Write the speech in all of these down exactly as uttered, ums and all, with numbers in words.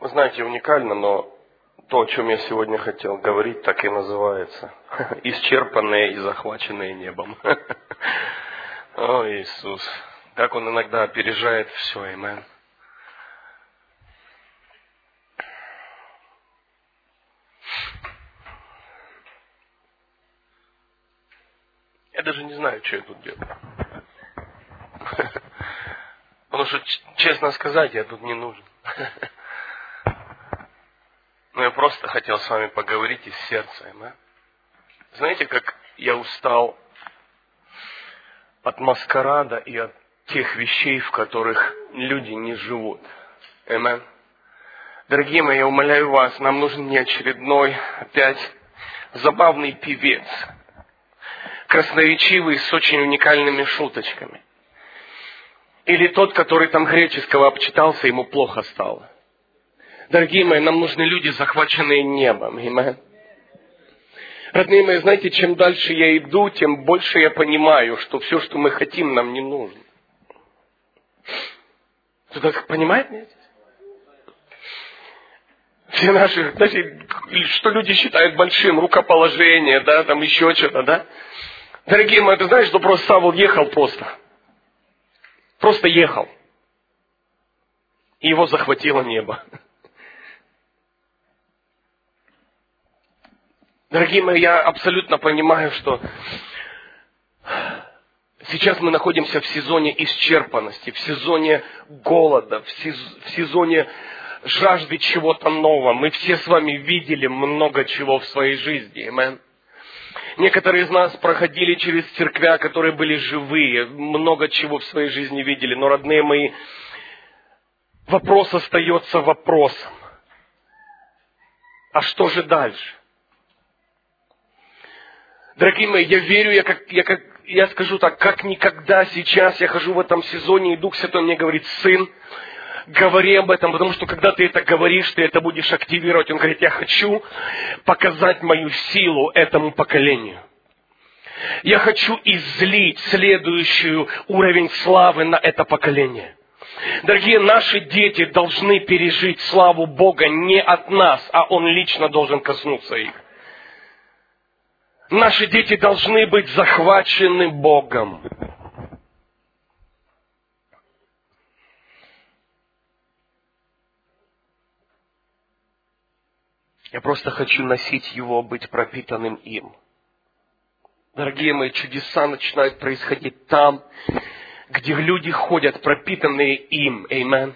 Вы знаете, уникально, но то, о чем я сегодня хотел говорить, так и называется. Исчерпанные и захваченные небом. О, Иисус. Как Он иногда опережает все, аминь. Я даже не знаю, что я тут делаю. Потому что, честно сказать, я тут не нужен. Но я просто хотел с вами поговорить из сердца. Аминь. Знаете, как я устал от маскарада и от тех вещей, в которых люди не живут. Аминь. Дорогие мои, я умоляю вас, нам нужен не очередной, опять, забавный певец. Красноречивый, с очень уникальными шуточками. Или тот, который там греческого обчитался, ему плохо стало. Дорогие мои, нам нужны люди, захваченные небом. Аминь. Родные мои, знаете, чем дальше я иду, тем больше я понимаю, что все, что мы хотим, нам не нужно. Кто-то понимает меня? Все наши, знаете, что люди считают большим, рукоположение, да, там еще что-то, да? Дорогие мои, ты знаешь, что просто Савл ехал просто. Просто ехал. И его захватило небо. Дорогие мои, я абсолютно понимаю, что сейчас мы находимся в сезоне исчерпанности, в сезоне голода, в сезоне жажды чего-то нового. Мы все с вами видели много чего в своей жизни. Аминь. Некоторые из нас проходили через церквя, которые были живые, много чего в своей жизни видели. Но, родные мои, вопрос остается вопросом. А что же дальше? Дорогие мои, я верю, я, как, я, как, я скажу так, как никогда сейчас я хожу в этом сезоне, и Дух Святой мне говорит: сын, говори об этом, потому что когда ты это говоришь, ты это будешь активировать. Он говорит: я хочу показать мою силу этому поколению. Я хочу излить следующий уровень славы на это поколение. Дорогие, наши дети должны пережить славу Бога не от нас, а Он лично должен коснуться их. Наши дети должны быть захвачены Богом. Я просто хочу носить Его, быть пропитанным им. Дорогие мои, чудеса начинают происходить там, где люди ходят, пропитанные им. Аминь.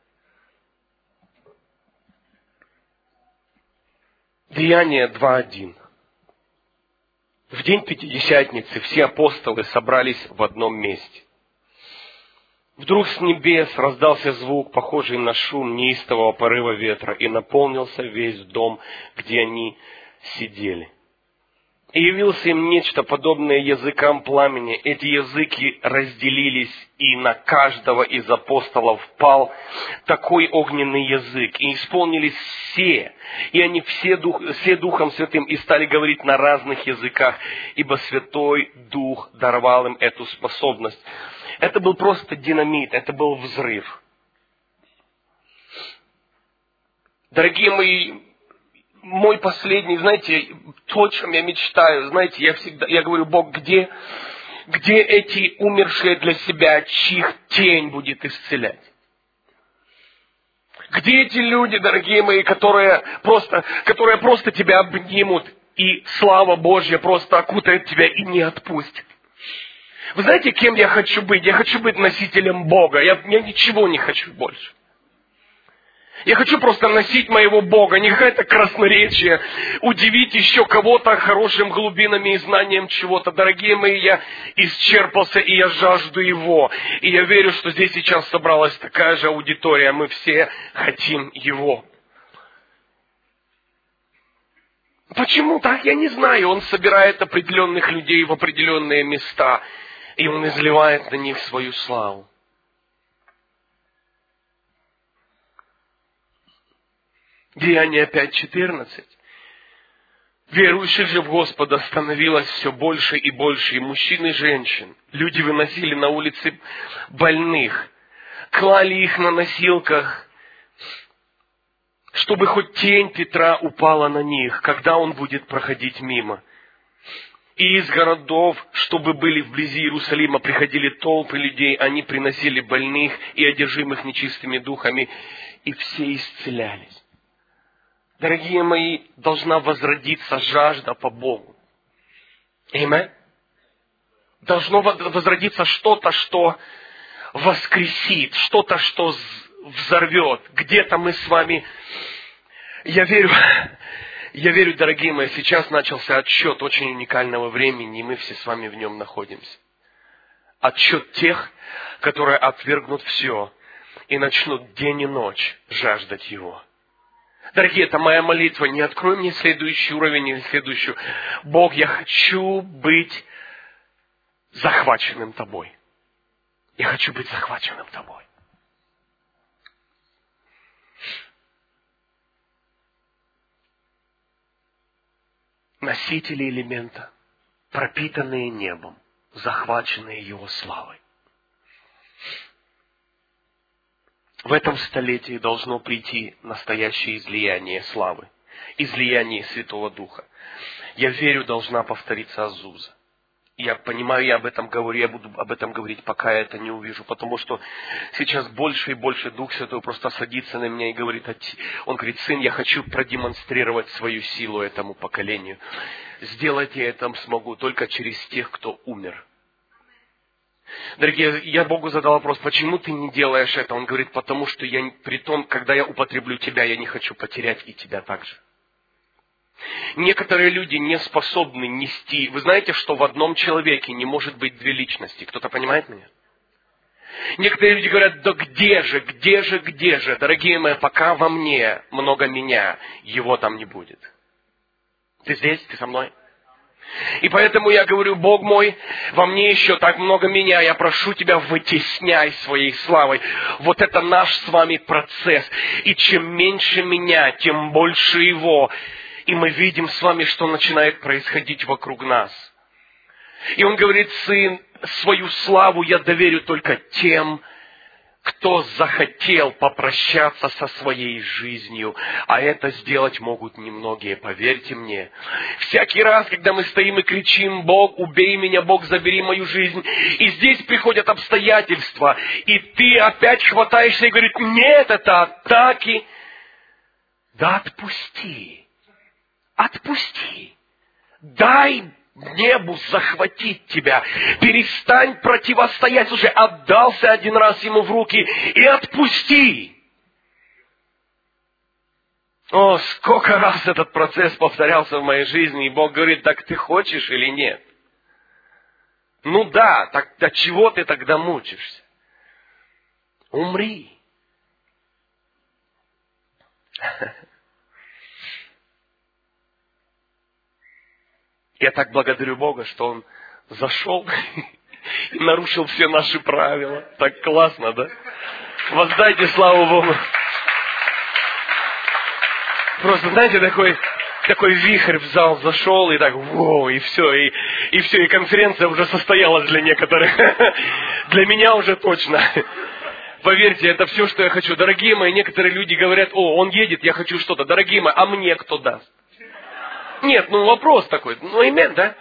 Деяния два один. В день Пятидесятницы все апостолы собрались в одном месте. Вдруг с небес раздался звук, похожий на шум неистового порыва ветра, и наполнился весь дом, где они сидели. И явился им нечто подобное языкам пламени. Эти языки разделились, и на каждого из апостолов пал такой огненный язык. И исполнились все, и они все, дух, все Духом Святым, и стали говорить на разных языках, ибо Святой Дух даровал им эту способность. Это был просто динамит, это был взрыв. Дорогие мои, мой последний, знаете, то, о чем я мечтаю, знаете, я всегда, я говорю: Бог, где, где эти умершие для себя, чьих тень будет исцелять? Где эти люди, дорогие мои, которые просто, которые просто тебя обнимут, и слава Божья просто окутает тебя и не отпустит? Вы знаете, кем я хочу быть? Я хочу быть носителем Бога. Я, я ничего не хочу больше. Я хочу просто носить моего Бога, не какое-то красноречие, удивить еще кого-то хорошим глубинами и знанием чего-то. Дорогие мои, я исчерпался, и я жажду Его. И я верю, что здесь сейчас собралась такая же аудитория. Мы все хотим Его. Почему так? Я не знаю. Он собирает определенных людей в определенные места, и Он изливает на них свою славу. Деяния пять четырнадцать. Верующих же в Господа становилось все больше и больше, и мужчин, и женщин. Люди выносили на улицы больных, клали их на носилках чтобы хоть тень Петра упала на них, когда он будет проходить мимо. И из городов, чтобы были вблизи Иерусалима, приходили толпы людей, они приносили больных и одержимых нечистыми духами, и все исцелялись. Дорогие мои, должна возродиться жажда по Богу. Аминь. Должно возродиться что-то, что воскресит, что-то, что взорвет. Где-то мы с вами... Я верю, я верю, дорогие мои, сейчас начался отсчет очень уникального времени, и мы все с вами в нем находимся. Отсчет тех, которые отвергнут все и начнут день и ночь жаждать Его. Дорогие, это моя молитва. Не открой мне следующий уровень или следующую. Бог, я хочу быть захваченным Тобой. Я хочу быть захваченным Тобой. Носители элемента, пропитанные небом, захваченные Его славой. В этом столетии должно прийти настоящее излияние славы, излияние Святого Духа. Я верю, должна повториться Азуза. Я понимаю, я об этом говорю, я буду об этом говорить, пока я это не увижу, потому что сейчас больше и больше Дух Святой просто садится на меня и говорит, он говорит, сын, я хочу продемонстрировать свою силу этому поколению. Сделать я это смогу только через тех, кто умер. Дорогие, я Богу задал вопрос, почему ты не делаешь это? Он говорит, потому что я, при том, когда я употреблю тебя, я не хочу потерять и тебя также. Некоторые люди не способны нести. Вы знаете, что в одном человеке не может быть две личности? Кто-то понимает меня? Некоторые люди говорят, да где же, где же, где же? Дорогие мои, пока во мне много меня, его там не будет. Ты здесь? Ты со мной? И поэтому я говорю, Бог мой, во мне еще так много меня, я прошу Тебя, вытесняй своей славой. Вот это наш с вами процесс. И чем меньше меня, тем больше Его. И мы видим с вами, что начинает происходить вокруг нас. И он говорит, сын, свою славу я доверю только тем, кто захотел попрощаться со своей жизнью. А это сделать могут немногие, поверьте мне. Всякий раз, когда мы стоим и кричим, Бог, убей меня, Бог, забери мою жизнь. И здесь приходят обстоятельства. И ты опять хватаешься и говоришь, нет, это атаки. Да отпусти. Отпусти. Дай небу захватить тебя. Перестань противостоять. Слушай, отдался один раз ему в руки и отпусти. О, сколько раз этот процесс повторялся в моей жизни, и Бог говорит, так ты хочешь или нет? Ну да, так до чего ты тогда мучишься? Умри. Я так благодарю Бога, что Он зашел и нарушил все наши правила. Так классно, да? Воздайте славу Богу. Просто, знаете, такой, такой вихрь в зал зашел, и так, воу, и все, и, и все, и конференция уже состоялась для некоторых. Для меня уже точно. Поверьте, это все, что я хочу. Дорогие мои, некоторые люди говорят, о, он едет, я хочу что-то. Дорогие мои, а мне кто даст? Нет, ну вопрос такой. Ну, имен, да?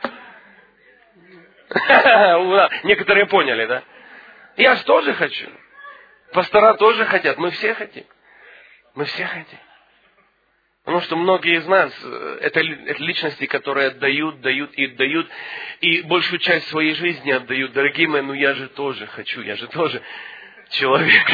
Некоторые поняли, да? Я же тоже хочу. Пастора тоже хотят. Мы все хотим. Мы все хотим. Потому что многие из нас, это, это личности, которые отдают, дают и дают, и большую часть своей жизни отдают. Дорогие мои, ну я же тоже хочу, я же тоже человек.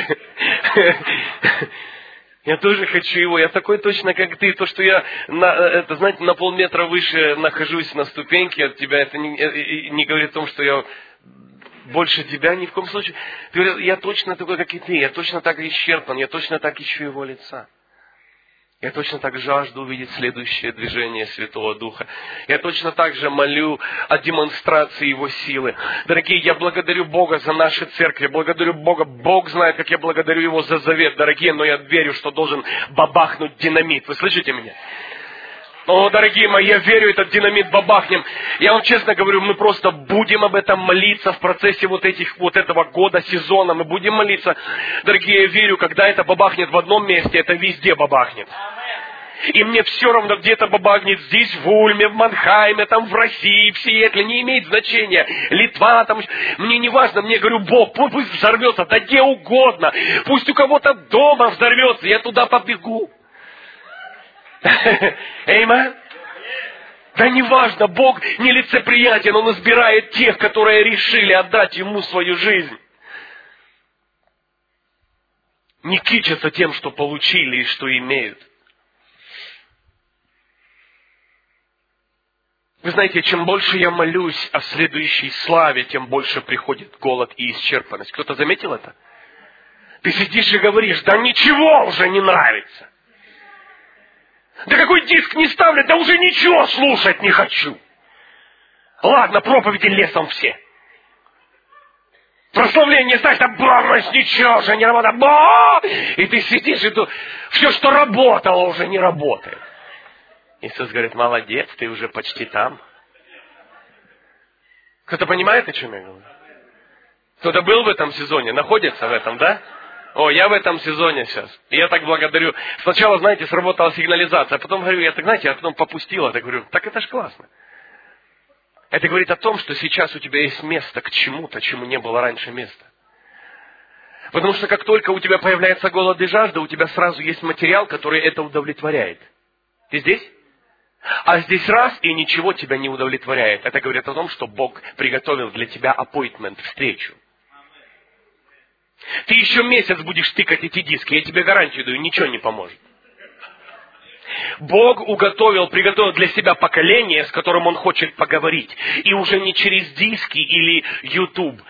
Я тоже хочу его. Я такой точно, как ты. То, что я, на, это, знаете, на полметра выше нахожусь на ступеньке от тебя, это не, не говорит о том, что я больше тебя ни в коем случае. Ты говоришь, я точно такой, как и ты. Я точно так исчерпан. Я точно так ищу его лица. Я точно так жажду увидеть следующее движение Святого Духа. Я точно так же молю о демонстрации Его силы. Дорогие, я благодарю Бога за наши церкви. Благодарю Бога. Бог знает, как я благодарю Его за завет, дорогие. Но я верю, что должен бабахнуть динамит. Вы слышите меня? О, дорогие мои, я верю, этот динамит бабахнем. Я вам честно говорю, мы просто будем об этом молиться в процессе вот этих, вот этого года, сезона. Мы будем молиться. Дорогие, я верю, когда это бабахнет в одном месте, это везде бабахнет. И мне все равно, где это бабахнет, здесь, в Ульме, в Манхайме, там, в России, в Сиэтле, не имеет значения. Литва, там, мне не важно, мне, говорю, Бог, пусть взорвется, да где угодно. Пусть у кого-то дома взорвется, я туда побегу. Эймен? Да не важно, Бог нелицеприятен, Он избирает тех, которые решили отдать Ему свою жизнь. Не кичатся тем, что получили и что имеют. Вы знаете, чем больше я молюсь о следующей славе, тем больше приходит голод и исчерпанность. Кто-то заметил это? Ты сидишь и говоришь, да ничего уже не нравится. Да какой диск не ставлю, да уже ничего слушать не хочу. Ладно, проповеди лесом все. Прославление ставь, да бомбась, ничего уже не работает. Ба! И ты сидишь и тут, все, что работало, уже не работает. Иисус говорит, молодец, ты уже почти там. Кто-то понимает, о чем я говорю? Кто-то был в этом сезоне, находится в этом, да? О, я в этом сезоне сейчас. И я так благодарю. Сначала, знаете, сработала сигнализация, а потом, говорю, я так, знаете, я потом попустила, так говорю, так это ж классно. Это говорит о том, что сейчас у тебя есть место к чему-то, чему не было раньше места. Потому что как только у тебя появляется голод и жажда, у тебя сразу есть материал, который это удовлетворяет. Ты здесь? А здесь раз, и ничего тебя не удовлетворяет. Это говорит о том, что Бог приготовил для тебя аппоинтмент, встречу. Ты еще месяц будешь тыкать эти диски, я тебе гарантию даю, ничего не поможет. Бог уготовил, приготовил для себя поколение, с которым Он хочет поговорить. И уже не через диски или YouTube,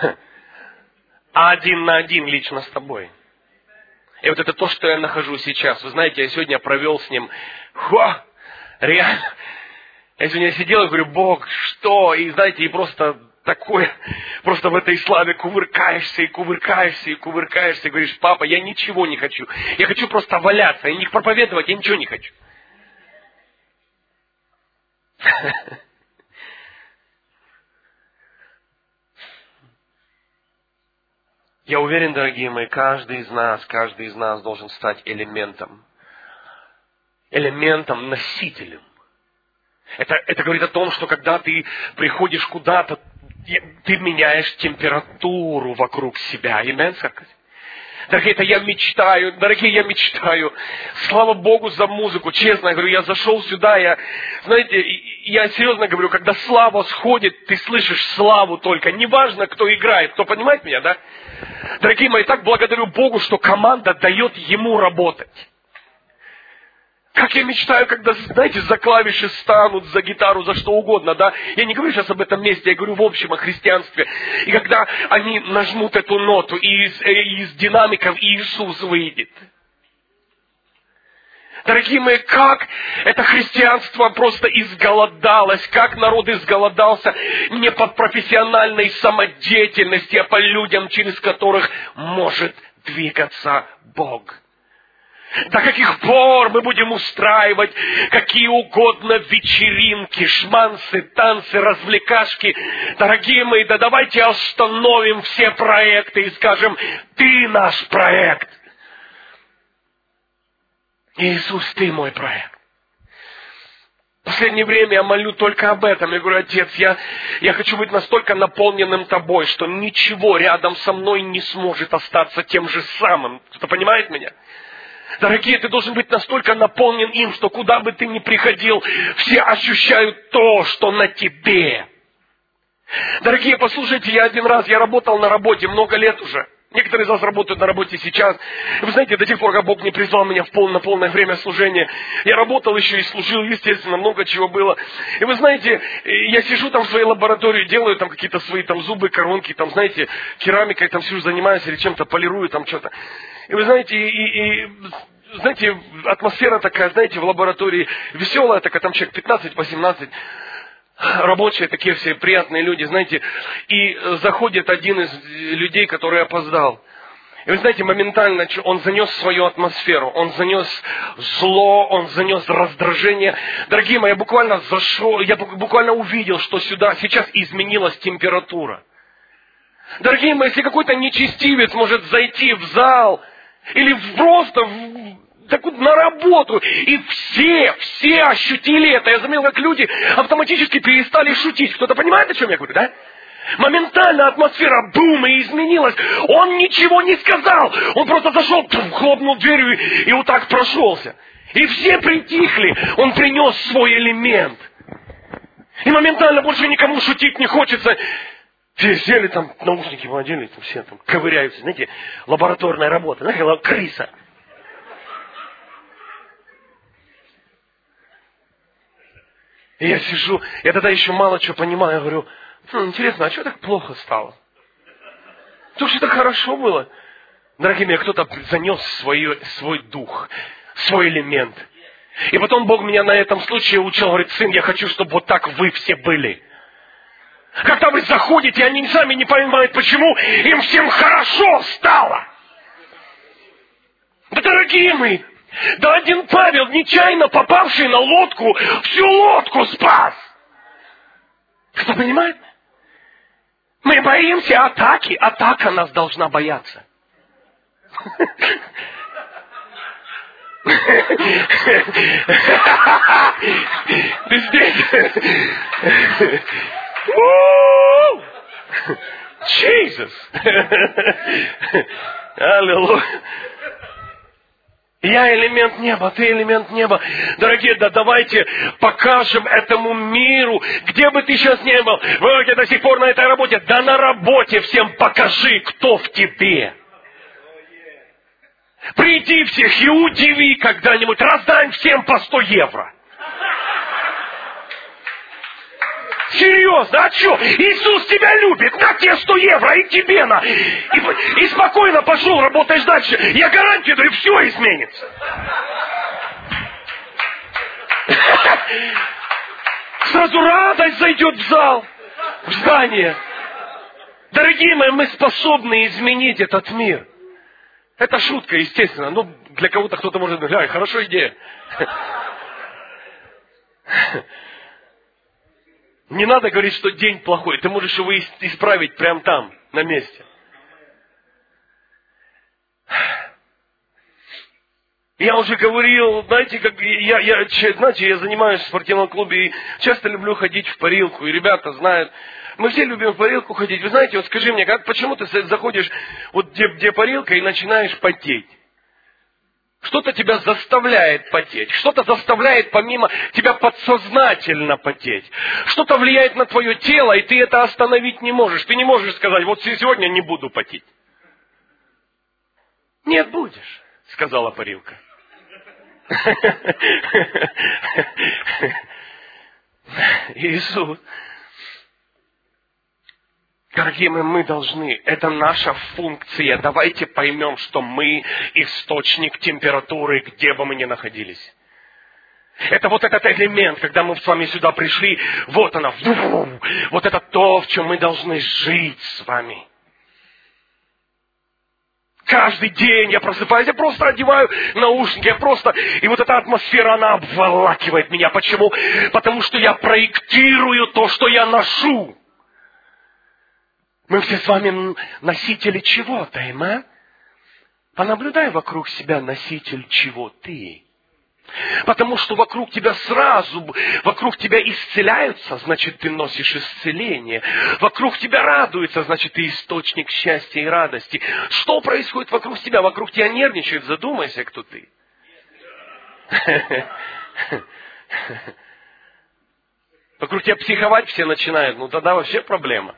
а один на один лично с тобой. И вот это то, что я нахожу сейчас. Вы знаете, я сегодня провел с Ним... Хо! Реально. Я сегодня сидел и говорю, Бог, что? И знаете, и просто такое, просто в этой славе кувыркаешься, и кувыркаешься, и кувыркаешься, и говоришь, папа, я ничего не хочу. Я хочу просто валяться, и не проповедовать, я ничего не хочу. Я уверен, дорогие мои, каждый из нас, каждый из нас должен стать элементом. Элементом, носителем. Это, это говорит о том, что когда ты приходишь куда-то, ты меняешь температуру вокруг себя. Амен, церковь? Дорогие, это я мечтаю, дорогие, я мечтаю. Слава Богу за музыку. Честно, я говорю, я зашел сюда, я, знаете, я серьезно говорю, когда слава сходит, ты слышишь славу только. Неважно, кто играет, кто понимает меня, да? Дорогие мои, так благодарю Богу, что команда дает ему работать. Как я мечтаю, когда, знаете, за клавиши станут, за гитару, за что угодно, да? Я не говорю сейчас об этом месте, я говорю в общем о христианстве. И когда они нажмут эту ноту, и из, из динамиков Иисус выйдет. Дорогие мои, как это христианство просто изголодалось, как народ изголодался не по профессиональной самодеятельности, а по людям, через которых может двигаться Бог. До каких пор мы будем устраивать какие угодно вечеринки, шмансы, танцы, развлекашки? Дорогие мои, да давайте остановим все проекты и скажем, ты наш проект. Иисус, ты мой проект. В последнее время я молю только об этом. Я говорю, Отец, я, я хочу быть настолько наполненным Тобой, что ничего рядом со мной не сможет остаться тем же самым. Кто понимает меня? Дорогие, ты должен быть настолько наполнен им, что куда бы ты ни приходил, все ощущают то, что на тебе. Дорогие, послушайте, я один раз, я работал на работе много лет уже. Некоторые из вас работают на работе сейчас. Вы знаете, до тех пор, как Бог не призвал меня в пол, на полное время служения, я работал еще и служил, естественно, много чего было. И вы знаете, я сижу там в своей лаборатории, делаю там какие-то свои там зубы, коронки, там, знаете, керамикой там сижу, занимаюсь или чем-то, полирую там что-то. И вы знаете, и, и знаете, атмосфера такая, знаете, в лаборатории веселая такая, там человек пятнадцать-восемнадцать, рабочие такие все приятные люди, знаете, и заходит один из людей, который опоздал. И вы знаете, моментально он занес свою атмосферу, он занес зло, он занес раздражение. Дорогие мои, я буквально зашел, я буквально увидел, что сюда сейчас изменилась температура. Дорогие мои, если какой-то нечестивец может зайти в зал или просто в, так вот, на работу, и все, все ощутили это. Я заметил, как люди автоматически перестали шутить. Кто-то понимает, о чем я говорю, да? Моментально атмосфера бум и изменилась. Он ничего не сказал. Он просто зашел, пфф, хлопнул дверью и, и вот так прошелся. И все притихли. Он принес свой элемент. И моментально больше никому шутить не хочется. Все сели там, наушники надели, там все там ковыряются. Знаете, лабораторная работа. Знаете, крыса. И я сижу, я тогда еще мало чего понимаю. Я говорю, хм, интересно, а что так плохо стало? То, что так хорошо было. Дорогие мои, кто-то занес свой, свой дух, свой элемент. И потом Бог меня на этом случае учил, говорит, сын, я хочу, чтобы вот так вы все были. Когда вы заходите, они сами не понимают, почему им всем хорошо стало. Да, дорогие мои, да один Павел, нечаянно попавший на лодку, всю лодку спас. Кто понимает? Мы боимся атаки, атака нас должна бояться. Ты здесь? Jesus! Аллилуйя! Я элемент неба, ты элемент неба. Дорогие, да давайте покажем этому миру, где бы ты сейчас не был, вы где до сих пор на этой работе, да на работе всем покажи, кто в тебе. Приди всех и удиви когда-нибудь, раздай всем по сто евро. Серьезно, а что? Иисус тебя любит, на тебе сто евро, и тебе на. И, и спокойно пошел, работаешь дальше. Я гарантию даю, все изменится. Сразу радость зайдет в зал, в здание. Дорогие мои, мы способны изменить этот мир. Это шутка, естественно. Ну, для кого-то кто-то может говорить, ай, хорошая идея. Не надо говорить, что день плохой. Ты можешь его исправить прямо там, на месте. Я уже говорил, знаете, как я, я, знаете, я занимаюсь в спортивном клубе и часто люблю ходить в парилку. И ребята знают, мы все любим в парилку ходить. Вы знаете, вот скажи мне, как, почему ты заходишь вот где, где парилка и начинаешь потеть? Что-то тебя заставляет потеть. Что-то заставляет помимо тебя подсознательно потеть. Что-то влияет на твое тело, и ты это остановить не можешь. Ты не можешь сказать, вот сегодня не буду потеть. Нет, будешь, сказала парилка. Иисус. Дорогие мои, мы должны, это наша функция. Давайте поймем, что мы источник температуры, где бы мы ни находились. Это вот этот элемент, когда мы с вами сюда пришли, вот она, вот это то, в чем мы должны жить с вами. Каждый день я просыпаюсь, я просто одеваю наушники, я просто... И вот эта атмосфера, она обволакивает меня. Почему? Потому что я проектирую то, что я ношу. Мы все с вами носители чего-то, амен? Понаблюдай вокруг себя, носитель чего ты. Потому что вокруг тебя сразу, вокруг тебя исцеляются, значит, ты носишь исцеление. Вокруг тебя радуются, значит, ты источник счастья и радости. Что происходит вокруг тебя? Вокруг тебя нервничают, задумайся, кто ты. Вокруг тебя психовать все начинают, ну тогда вообще проблема.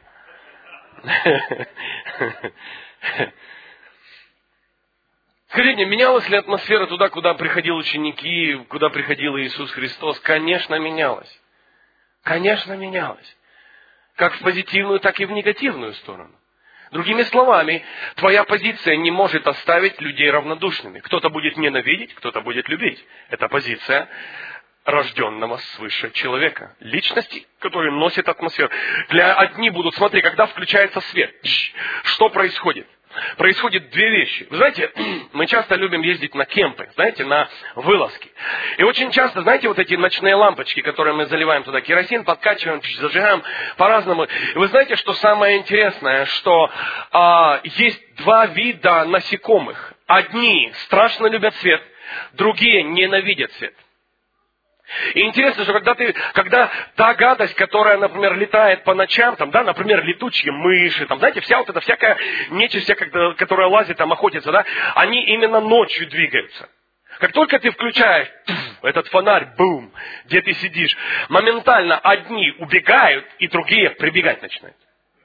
Скажите мне, менялась ли атмосфера туда, куда приходили ученики, куда приходил Иисус Христос? Конечно, менялась. Конечно, менялась. Как в позитивную, так и в негативную сторону. Другими словами, твоя позиция не может оставить людей равнодушными. Кто-то будет ненавидеть, кто-то будет любить. Это позиция рожденного свыше человека. Личности, которые носят атмосферу. Для одни будут, смотри, когда включается свет, что происходит? происходит две вещи. Вы знаете, мы часто любим ездить на кемпы, знаете, на вылазки. И очень часто, знаете, вот эти ночные лампочки, которые мы заливаем туда керосин, подкачиваем, зажигаем по-разному. И вы знаете, что самое интересное, что а, есть два вида насекомых. Одни страшно любят свет, другие ненавидят свет. И интересно, что когда ты, когда та гадость, которая, например, летает по ночам, там, да, например, летучие мыши, там, знаете, вся вот эта всякая нечисть, вся, которая лазит, там, охотится, да, они именно ночью двигаются. Как только ты включаешь этот фонарь, бум, где ты сидишь, моментально одни убегают, и другие прибегать начинают.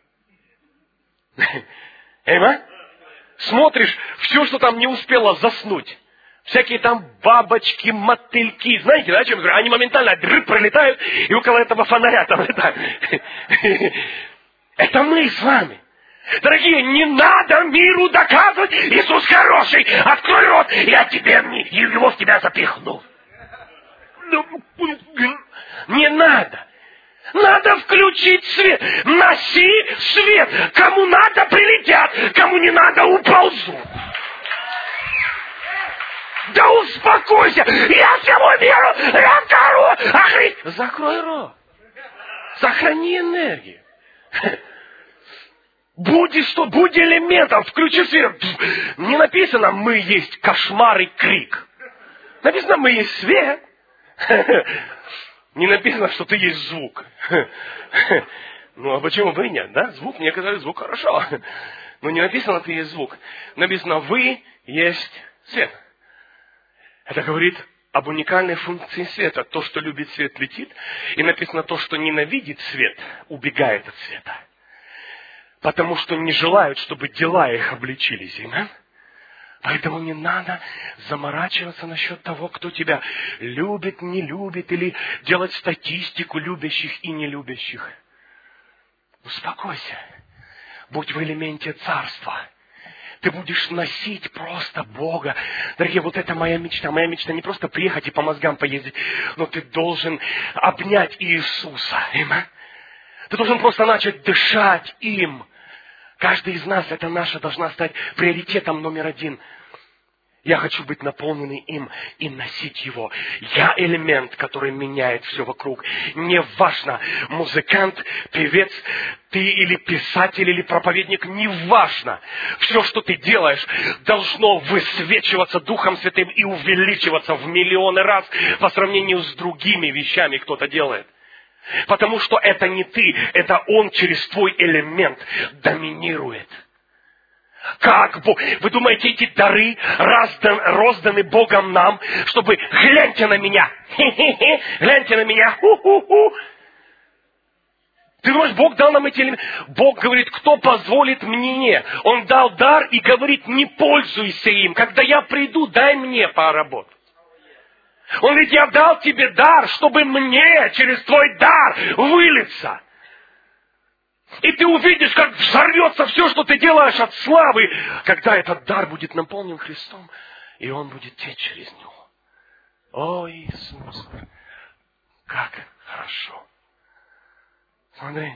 Эйма? Смотришь, все, что там не успело заснуть. Всякие там бабочки, мотыльки. Знаете, да, о чем я говорю? Они моментально дры, пролетают и около этого фонаря там летают. Это мы с вами. Дорогие, не надо миру доказывать, Иисус хороший, открой рот, я тебе, его в тебя запихну. Не надо. Надо включить свет. Носи свет. Кому надо, прилетят, кому не надо, уползут. Да успокойся! Я всему миру расскажу! Охри... Закрой рот. Сохрани энергию. Будь что, будь элементом, включи свет. Не написано, мы есть кошмар и крик. Написано, мы есть свет. Не написано, что ты есть звук. Ну, а почему бы и нет, да? Звук, некоторые звук хорошо. Но не написано, ты есть звук. Написано, вы есть свет. Это говорит об уникальной функции света. То, что любит свет, летит. И написано, то, что ненавидит свет, убегает от света. Потому что не желают, чтобы дела их обличились. Аминь? Поэтому не надо заморачиваться насчет того, кто тебя любит, не любит, или делать статистику любящих и нелюбящих. Успокойся. Будь в элементе царства. Ты будешь носить просто Бога. Дорогие, вот это моя мечта. Моя мечта не просто приехать и по мозгам поездить, но ты должен обнять Иисуса. Аминь. Ты должен просто начать дышать им. Каждый из нас, это наша, должна стать приоритетом номер один. Я хочу быть наполненный им и носить его. Я элемент, который меняет все вокруг. Не важно, музыкант, певец, ты или писатель, или проповедник, не важно. Все, что ты делаешь, должно высвечиваться Духом Святым и увеличиваться в миллионы раз по сравнению с другими вещами кто-то делает. Потому что это не ты, это Он через твой элемент доминирует. Как Бог? Вы думаете, эти дары раздан, розданы Богом нам, чтобы гляньте на меня, хе-хе-хе, гляньте на меня, ху-ху-ху. Ты думаешь, Бог дал нам эти элементы? Бог говорит, кто позволит мне? Он дал дар и говорит, не пользуйся им. Когда я приду, дай мне поработать. Он говорит, я дал тебе дар, чтобы мне через твой дар вылиться. И ты увидишь, как взорвется все, что ты делаешь от славы, когда этот дар будет наполнен Христом, и он будет течь через него. О, Иисус, как хорошо. Смотри.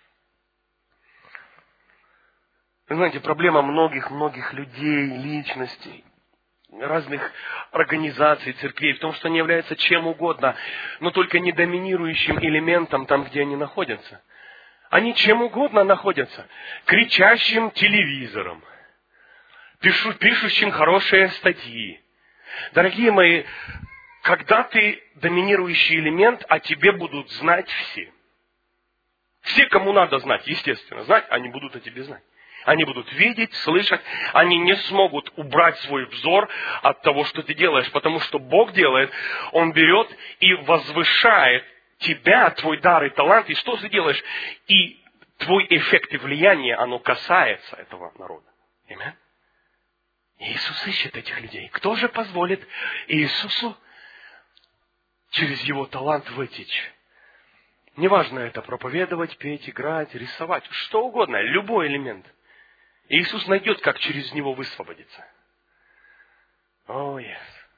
Вы знаете, проблема многих-многих людей, личностей, разных организаций, церквей в том, что они являются чем угодно, но только не доминирующим элементом там, где они находятся. Они чем угодно находятся. Кричащим телевизором, пишу, пишущим хорошие статьи. Дорогие мои, когда ты доминирующий элемент, о тебе будут знать все. Все, кому надо знать, естественно, знать, они будут о тебе знать. Они будут видеть, слышать, они не смогут убрать свой взор от того, что ты делаешь, потому что Бог делает, Он берет и возвышает тебя, твой дар и талант, и что ты делаешь? И твой эффект и влияние, оно касается этого народа. Аминь. Иисус ищет этих людей. Кто же позволит Иисусу через его талант вытечь? Неважно это проповедовать, петь, играть, рисовать, что угодно, любой элемент. Иисус найдет, как через него высвободиться. О, oh, yes.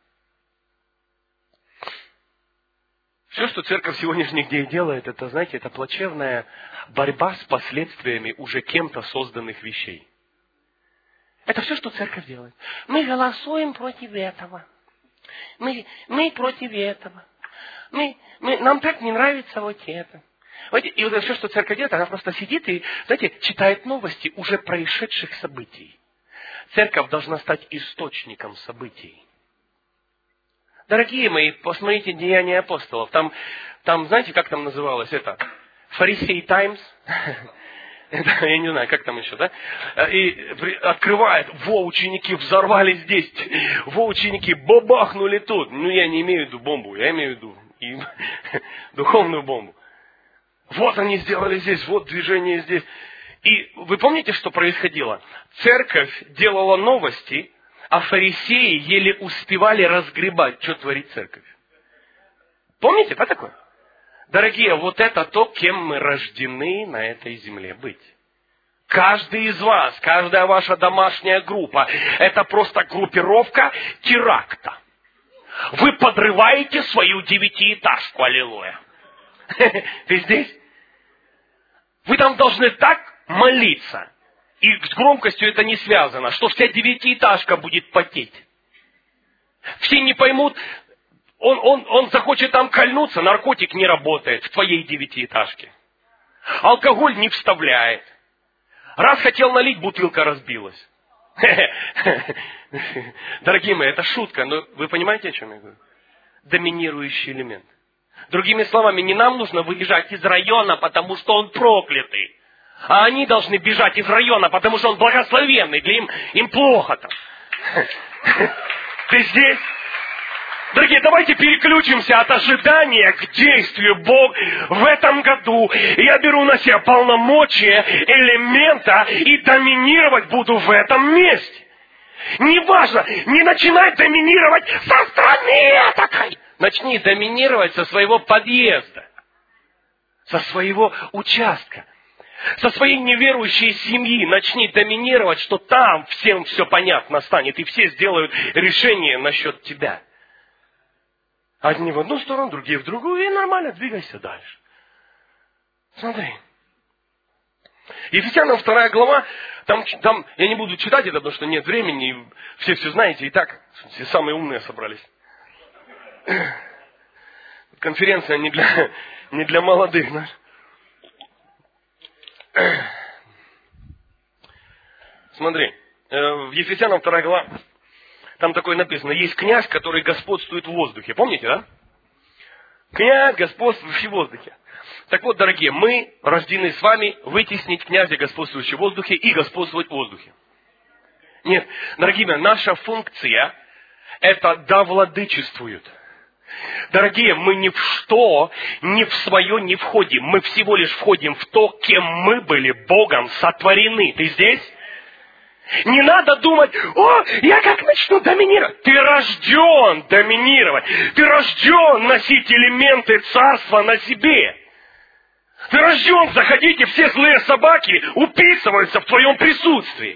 Все, что церковь сегодняшних дней делает, это, знаете, это плачевная борьба с последствиями уже кем-то созданных вещей. Это все, что церковь делает. Мы голосуем против этого. Мы, мы против этого. Мы, мы, нам так не нравится вот это. Вот, и вот это все, что церковь делает, она просто сидит и, знаете, читает новости уже происшедших событий. Церковь должна стать источником событий. Дорогие мои, посмотрите Деяния апостолов. Там, там, знаете, как там называлось это? Фарисей Таймс. Я не знаю, как там еще, да? И открывает, во, ученики взорвали здесь, во, ученики бабахнули тут. Ну, я не имею в виду бомбу, я имею в виду и духовную бомбу. Вот они сделали здесь, вот движение здесь. И вы помните, что происходило? Церковь делала новости, а фарисеи еле успевали разгребать, что творит церковь. Помните, да, такое? Дорогие, вот это то, кем мы рождены на этой земле быть. Каждый из вас, каждая ваша домашняя группа, это просто группировка теракта. Вы подрываете свою девятиэтажку, аллилуйя. Ты здесь? Вы там должны так молиться, и с громкостью это не связано, что вся девятиэтажка будет потеть. Все не поймут, он, он, он захочет там кольнуться, наркотик не работает в твоей девятиэтажке. Алкоголь не вставляет. Раз хотел налить, бутылка разбилась. Дорогие мои, это шутка, но вы понимаете, о чем я говорю? Доминирующий элемент. Другими словами, не нам нужно выезжать из района, потому что он проклятый. А они должны бежать из района, потому что он благословенный. Для им, им плохо там. Ты здесь? Дорогие, давайте переключимся от ожидания к действию Бога в этом году. Я беру на себя полномочия элемента и доминировать буду в этом месте. Неважно, не начинай доминировать со стороны такой. Начни доминировать со своего подъезда, со своего участка, со своей неверующей семьи. Начни доминировать, что там всем все понятно станет, и все сделают решение насчет тебя. Одни в одну сторону, другие в другую, и нормально двигайся дальше. Смотри. Ефесянам вторая глава, там, там, я не буду читать это, потому что нет времени, и все все знаете, и так все самые умные собрались. Конференция не для, не для молодых. Знаешь. Смотри, в Ефесянам вторая глава, там такое написано, есть князь, который господствует в воздухе. Помните, да? Князь господствующий в воздухе. Так вот, дорогие, мы рождены с вами вытеснить князя, господствующего в воздухе, и господствовать в воздухе. Нет, дорогие мои, наша функция – это да владычествуют. Дорогие, мы ни в что, ни в свое не входим. Мы всего лишь входим в то, кем мы были Богом сотворены. Ты здесь? Не надо думать, о, я как начну доминировать. Ты рожден доминировать. Ты рожден носить элементы царства на себе. Ты рожден заходить, и все злые собаки уписываются в твоем присутствии.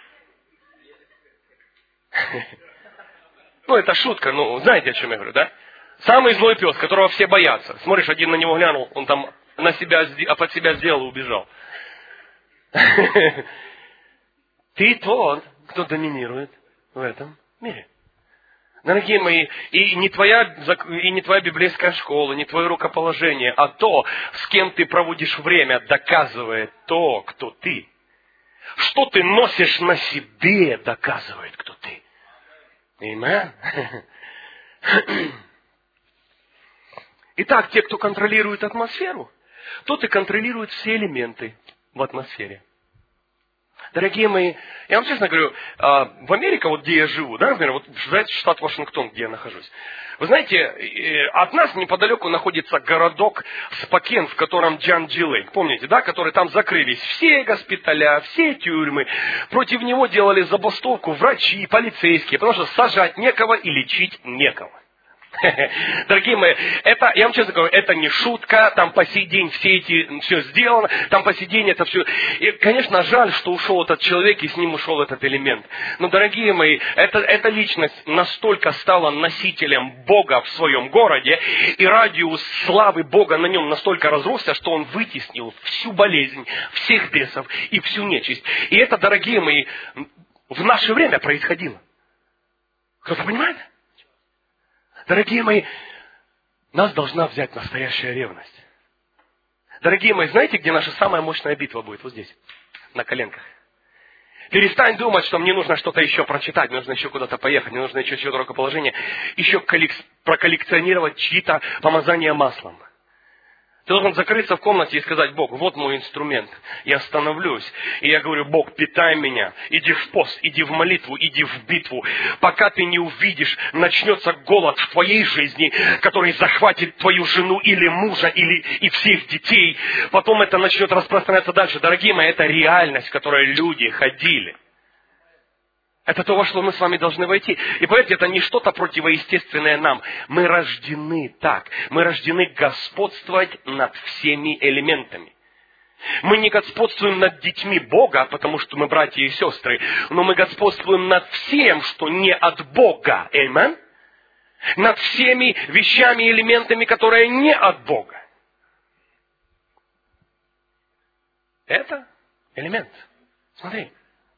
Ну, это шутка, ну, знаете, о чем я говорю, да? Самый злой пес, которого все боятся. Смотришь, один на него глянул, он там на себя, а под себя сделал и убежал. Ты тот, кто доминирует в этом мире. Дорогие мои, и не твоя, и не твоя библейская школа, не твое рукоположение, а то, с кем ты проводишь время, доказывает то, кто ты. Что ты носишь на себе, доказывает, кто ты. Аминь. Итак, те, кто контролирует атмосферу, тот и контролирует все элементы в атмосфере. Дорогие мои, я вам честно говорю, в Америке, вот где я живу, да, например, вот знаете, штат Вашингтон, где я нахожусь. Вы знаете, от нас неподалеку находится городок Спокен, в котором Джан Джилейк, помните, да, который там закрылись все госпиталя, все тюрьмы. Против него делали забастовку врачи, полицейские, потому что сажать некого и лечить некого. Дорогие мои, это, я вам честно говорю, это не шутка, там по сей день все эти, все сделано, там по сей день это все. И, конечно, жаль, что ушел этот человек, и с ним ушел этот элемент. Но, дорогие мои, это, эта личность настолько стала носителем Бога в своем городе, и радиус славы Бога на нем настолько разросся, что он вытеснил всю болезнь, всех бесов и всю нечисть. И это, дорогие мои, в наше время происходило. Кто-то понимает? Дорогие мои, нас должна взять настоящая ревность. Дорогие мои, знаете, где наша самая мощная битва будет? Вот здесь, на коленках. Перестань думать, что мне нужно что-то еще прочитать, мне нужно еще куда-то поехать, мне нужно еще чье-то рукоположение, еще коллек... проколлекционировать чьи-то помазания маслом. Ты должен закрыться в комнате и сказать: Бог, вот мой инструмент. Я становлюсь. И я говорю: Бог, питай меня. Иди в пост, иди в молитву, иди в битву. Пока ты не увидишь, начнется голод в твоей жизни, который захватит твою жену или мужа, или и всех детей. Потом это начнет распространяться дальше. Дорогие мои, это реальность, в которой люди ходили. Это то, во что мы с вами должны войти. И поверьте, это не что-то противоестественное нам. Мы рождены так. Мы рождены господствовать над всеми элементами. Мы не господствуем над детьми Бога, потому что мы братья и сестры, но мы господствуем над всем, что не от Бога. Аминь. Над всеми вещами и элементами, которые не от Бога. Это элемент. Смотри.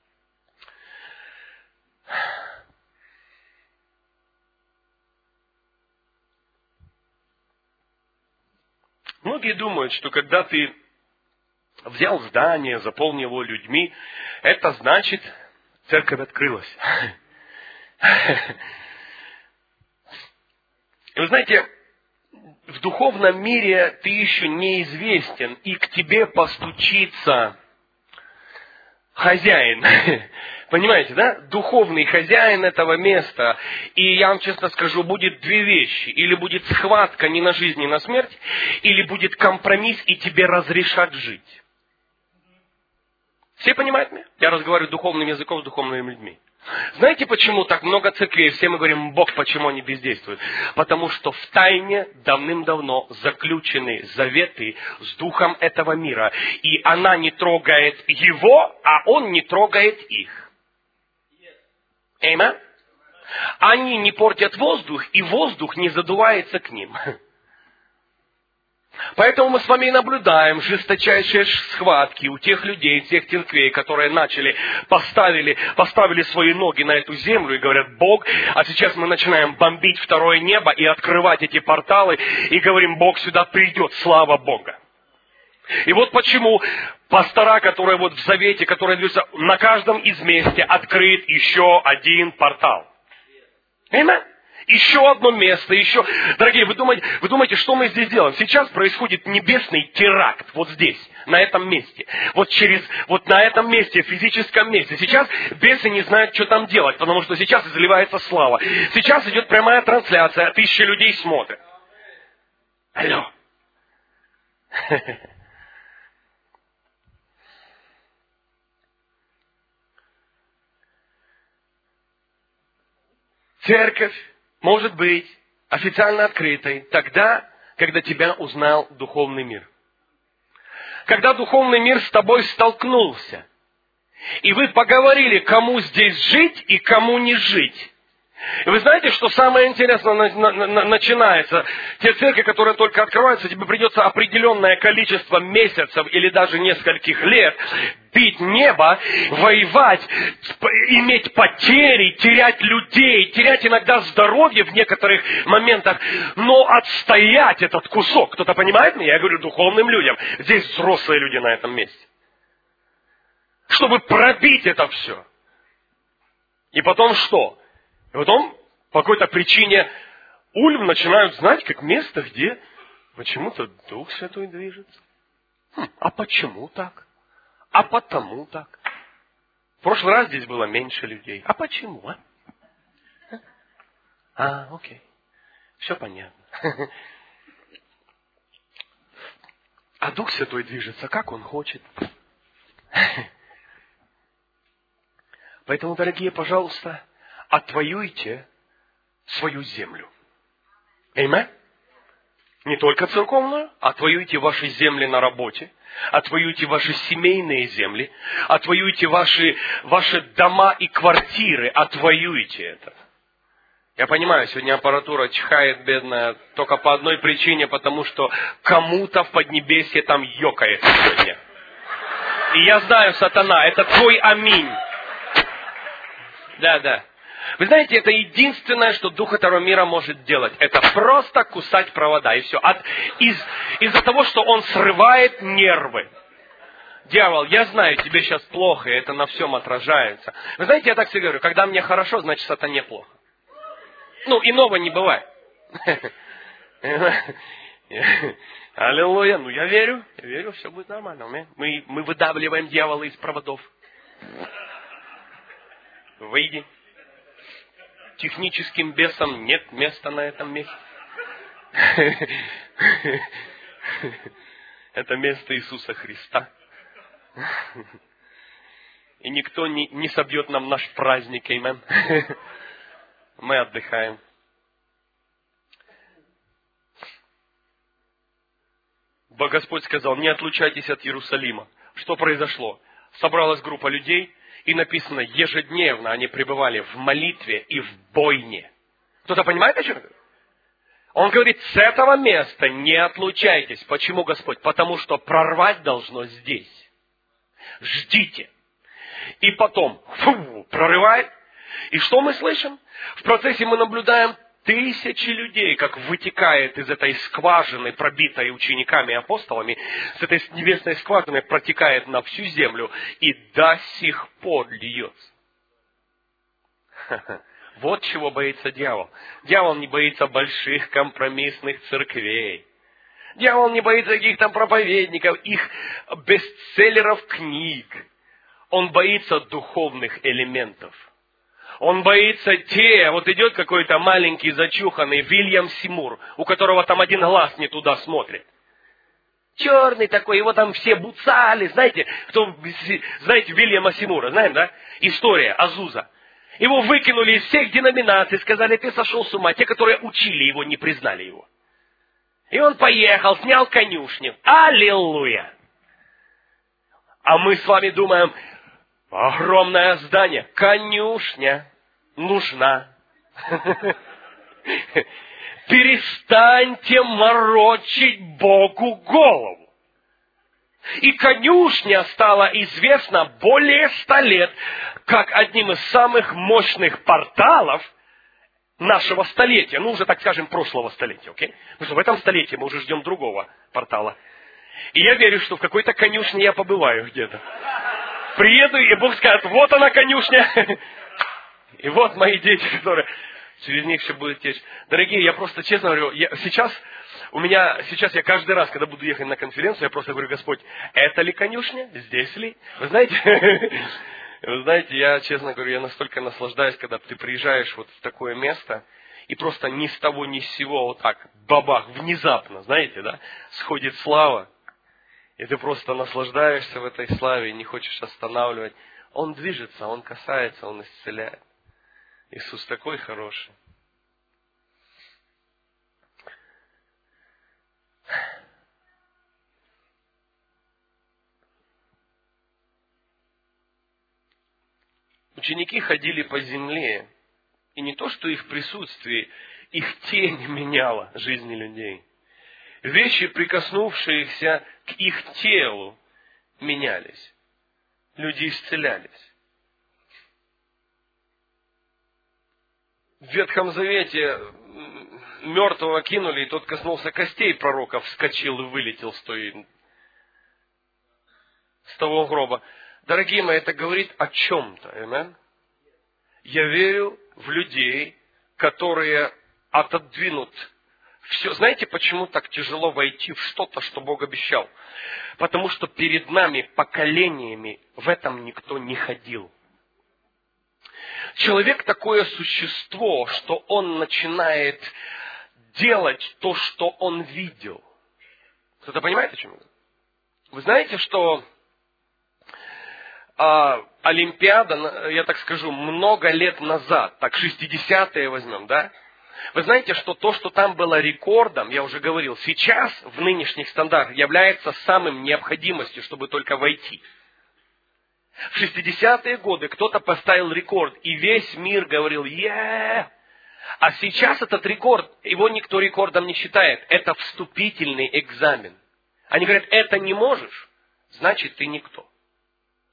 Многие думают, что когда ты взял здание, заполнил его людьми, это значит, церковь открылась. И вы знаете, в духовном мире ты еще неизвестен, и к тебе постучится хозяин. Понимаете, да? Духовный хозяин этого места. И я вам честно скажу, будет две вещи. Или будет схватка не на жизнь, не на смерть, или будет компромисс, и тебе разрешат жить. Все понимают меня? Я разговариваю духовным языком с духовными людьми. Знаете, почему так много церквей? Все мы говорим: Бог, почему они бездействуют? Потому что в тайне давным-давно заключены заветы с духом этого мира. И она не трогает его, а он не трогает их. Аминь. Они не портят воздух, и воздух не задувается к ним. Поэтому мы с вами и наблюдаем жесточайшие схватки у тех людей, тех церквей, которые начали, поставили, поставили свои ноги на эту землю и говорят: Бог, а сейчас мы начинаем бомбить второе небо и открывать эти порталы, и говорим: Бог сюда придет, слава Бога. И вот почему пастора, которые вот в завете, которые движутся, на каждом из месте открыт еще один портал. Аминь. Еще одно место, еще... Дорогие, вы думаете, вы думаете, что мы здесь делаем? Сейчас происходит небесный теракт вот здесь, на этом месте. Вот через, вот на этом месте, в физическом месте. Сейчас бесы не знают, что там делать, потому что сейчас изливается слава. Сейчас идет прямая трансляция, тысячи людей смотрят. Алло. Церковь может быть официально открытой тогда, когда тебя узнал духовный мир. Когда духовный мир с тобой столкнулся, и вы поговорили, кому здесь жить и кому не жить. И вы знаете, что самое интересное начинается? Те церкви, которые только открываются, тебе придется определенное количество месяцев или даже нескольких лет бить небо, воевать, иметь потери, терять людей, терять иногда здоровье в некоторых моментах, но отстоять этот кусок. Кто-то понимает меня? Я говорю духовным людям. Здесь взрослые люди на этом месте. Чтобы пробить это все. И потом что? И потом, по какой-то причине, Ульм начинают знать, как место, где почему-то Дух Святой движется. Хм, а почему так? А потому так. В прошлый раз здесь было меньше людей. А почему, а? А, окей. Все понятно. А Дух Святой движется, как Он хочет. Поэтому, дорогие, пожалуйста, отвоюйте свою землю. Аминь. Не только церковную, отвоюйте ваши земли на работе, отвоюйте ваши семейные земли, отвоюйте ваши, ваши дома и квартиры, отвоюйте это. Я понимаю, сегодня аппаратура чихает, бедная, только по одной причине, потому что кому-то в Поднебесье там ёкает сегодня. И я знаю, сатана, это твой аминь. Да, да. Вы знаете, это единственное, что дух этого мира может делать. Это просто кусать провода, и все. От, из, из-за того, что он срывает нервы. Дьявол, я знаю, тебе сейчас плохо, и это на всем отражается. Вы знаете, я так себе говорю, когда мне хорошо, значит, сатане плохо. Ну, иного не бывает. Аллилуйя. Ну, я верю, я верю, все будет нормально. Мы, мы выдавливаем дьявола из проводов. Выйди. Техническим бесам нет места на этом месте. Это место Иисуса Христа. И никто не, не собьет нам наш праздник, аминь. Мы отдыхаем. Господь сказал, не отлучайтесь от Иерусалима. Что произошло? Собралась группа людей, и написано, ежедневно они пребывали в молитве и в бойне. Кто-то понимает, о чем это? Он говорит, с этого места не отлучайтесь. Почему, Господь? Потому что прорвать должно здесь. Ждите. И потом, фу, прорывает. И что мы слышим? В процессе мы наблюдаем тысячи людей, как вытекает из этой скважины, пробитой учениками и апостолами, с этой небесной скважины протекает на всю землю и до сих пор льется. Вот чего боится дьявол. Дьявол не боится больших компромиссных церквей. Дьявол не боится каких-то проповедников, их бестселлеров книг. Он боится духовных элементов. Он боится те, вот идет какой-то маленький зачуханный Вильям Симур, у которого там один глаз не туда смотрит. Черный такой, его там все буцали, знаете, кто, знаете Вильяма Симура, знаем, да? История Азуза. Его выкинули из всех деноминаций, сказали, ты сошел с ума. Те, которые учили его, не признали его. И он поехал, снял конюшню. Аллилуйя! А мы с вами думаем, огромное здание, конюшня нужна. Перестаньте морочить Богу голову. И конюшня стала известна более ста лет, как одним из самых мощных порталов нашего столетия. Ну, уже, так скажем, прошлого столетия, окей? Потому что в этом столетии мы уже ждем другого портала. И я верю, что в какой-то конюшне я побываю где-то. Приеду, и Бог скажет, вот она конюшня. И вот мои дети, которые через них все будет течь. Дорогие, я просто честно говорю, я, сейчас у меня, сейчас я каждый раз, когда буду ехать на конференцию, я просто говорю, Господь, это ли конюшня? Здесь ли? Вы знаете, вы знаете, я честно говорю, я настолько наслаждаюсь, когда ты приезжаешь вот в такое место, и просто ни с того, ни с сего, вот так, бабах, внезапно, знаете, да, сходит слава. И ты просто наслаждаешься в этой славе и не хочешь останавливать. Он движется, Он касается, Он исцеляет. Иисус такой хороший. Ученики ходили по земле, и не то, что их присутствие, их тень меняла жизни людей. Вещи, прикоснувшиеся к их телу, менялись. Люди исцелялись. В Ветхом Завете мертвого кинули, и тот коснулся костей пророка, вскочил и вылетел с, той, с того гроба. Дорогие мои, это говорит о чем-то. Аминь. Я верю в людей, которые отодвинут все. Знаете, почему так тяжело войти в что-то, что Бог обещал? Потому что перед нами, поколениями, в этом никто не ходил. Человек такое существо, что он начинает делать то, что он видел. Кто-то понимает, о чем я говорю? Вы знаете, что а, Олимпиада, я так скажу, много лет назад, так шестидесятые возьмем, да? Вы знаете, что то, что там было рекордом, я уже говорил, сейчас в нынешних стандартах является самым необходимостью, чтобы только войти. В шестидесятые годы кто-то поставил рекорд, и весь мир говорил «Е-е-е!». А сейчас этот рекорд, его никто рекордом не считает. Это вступительный экзамен. Они говорят, это не можешь, значит ты никто.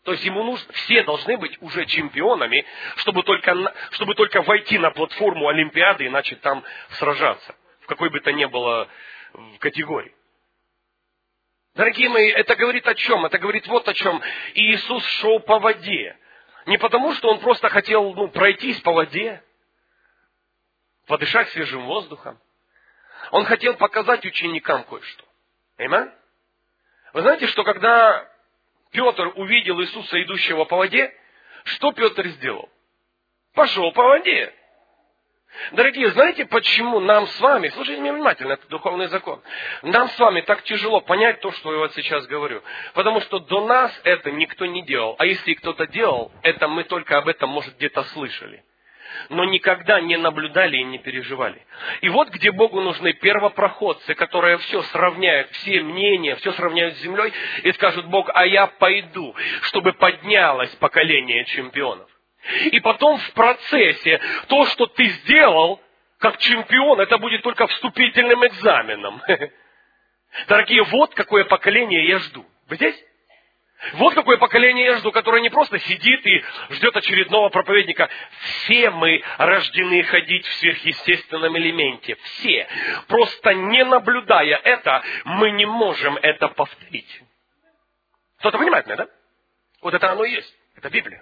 То есть ему нужно, все должны быть уже чемпионами, чтобы только, чтобы только войти на платформу Олимпиады и начать там сражаться. В какой бы то ни было категории. Дорогие мои, это говорит о чем? Это говорит вот о чем. Иисус шел по воде. Не потому, что Он просто хотел ну, пройтись по воде, подышать свежим воздухом. Он хотел показать ученикам кое-что. Аминь? Вы знаете, что когда Петр увидел Иисуса, идущего по воде, что Петр сделал? Пошел по воде. Дорогие, знаете, почему нам с вами, слушайте меня внимательно, это духовный закон, нам с вами так тяжело понять то, что я вот сейчас говорю? Потому что до нас это никто не делал. А если кто-то делал, это мы только об этом, может, где-то слышали. Но никогда не наблюдали и не переживали. И вот где Богу нужны первопроходцы, которые все сравняют, все мнения, все сравняют с землей, и скажут: Бог, а я пойду, чтобы поднялось поколение чемпионов. И потом в процессе то, что ты сделал, как чемпион, это будет только вступительным экзаменом. Дорогие, вот какое поколение я жду. Вы здесь? Вот какое поколение я жду, которое не просто сидит и ждет очередного проповедника. Все мы рождены ходить в сверхъестественном элементе. Все. Просто не наблюдая это, мы не можем это повторить. Кто-то понимает меня, да? Вот это оно и есть. Это Библия.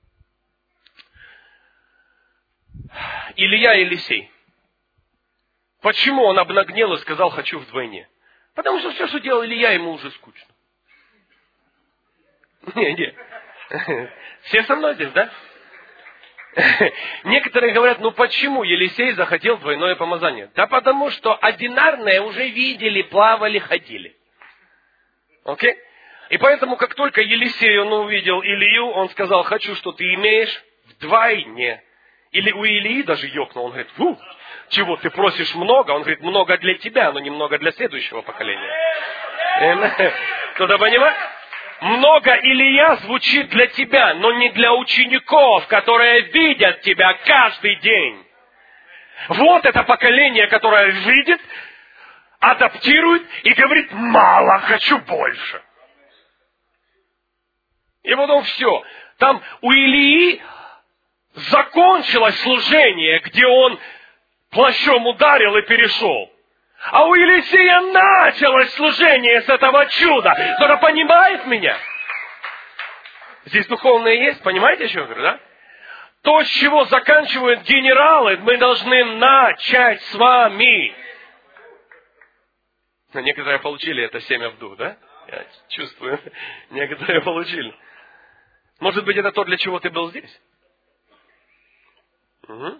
Илья и Елисей. Почему он обнагнел и сказал: хочу вдвойне? Потому что все, что делал Илья, ему уже скучно. Не, не. Все со мной здесь, да? Некоторые говорят: ну почему Елисей захотел двойное помазание? Да потому что одинарное уже видели, плавали, ходили. Окей? И поэтому, как только Елисей он увидел Илью, он сказал: хочу, что ты имеешь вдвойне. Или у Илии даже ёкнул, он говорит: фу, чего ты просишь много? Он говорит: много для тебя, но немного для следующего поколения. Кто-то понимает? Много Илья звучит для тебя, но не для учеников, которые видят тебя каждый день. Вот это поколение, которое видит, адаптирует и говорит: мало, хочу больше. И потом все. Там у Илии закончилось служение, где он плащом ударил и перешел. А у Елисея началось служение с этого чуда. Кто-то понимает меня? Здесь духовное есть, понимаете, что я говорю, да? То, с чего заканчивают генералы, мы должны начать с вами. Некоторые получили это семя в дух, да? Я чувствую, некоторые получили. Может быть, это то, для чего ты был здесь? Угу.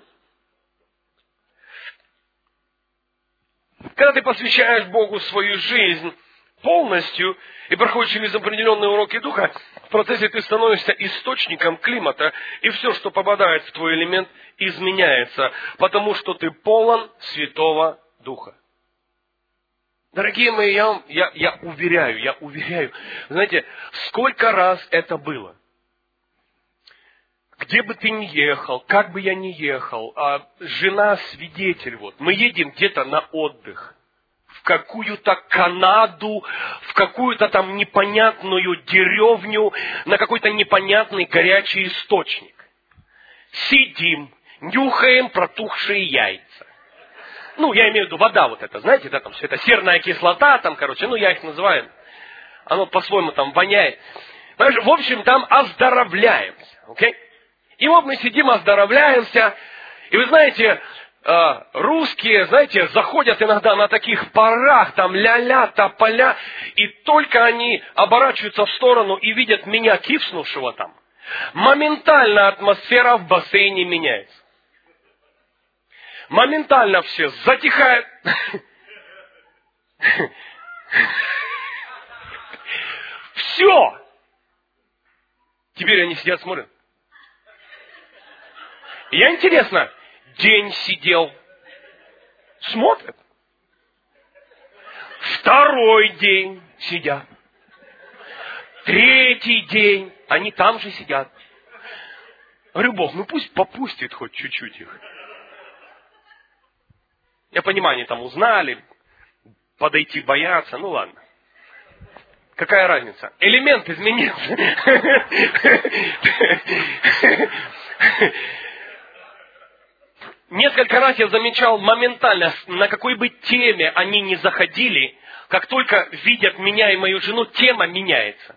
Когда ты посвящаешь Богу свою жизнь полностью и проходишь через определенные уроки духа, в процессе ты становишься источником климата, и все, что попадает в твой элемент, изменяется, потому что ты полон Святого Духа. Дорогие мои, я, вам, я, я уверяю, я уверяю, знаете, сколько раз это было. Где бы ты ни ехал, как бы я ни ехал, а жена свидетель, вот, мы едем где-то на отдых, в какую-то Канаду, в какую-то там непонятную деревню, на какой-то непонятный горячий источник. Сидим, нюхаем протухшие яйца. Ну, я имею в виду вода вот эта, знаете, да, там все это серная кислота, там, короче, ну, я их называю, оно по-своему там воняет. Понимаешь, в общем, там оздоровляемся, окей? И вот мы сидим, оздоровляемся. И вы знаете, русские, знаете, заходят иногда на таких парах, там ля-ля, тополя, и только они оборачиваются в сторону и видят меня, киснувшего там, моментально атмосфера в бассейне меняется. Моментально все затихает. Все. Теперь они сидят, смотрят. Я, интересно, день сидел, смотрят. Второй день сидят. Третий день, они там же сидят. Говорю: Бог, ну пусть попустит хоть чуть-чуть их. Я понимаю, они там узнали, подойти боятся, ну ладно. Какая разница? Элемент изменился. Несколько раз я замечал моментально, на какой бы теме они ни заходили, как только видят меня и мою жену, тема меняется.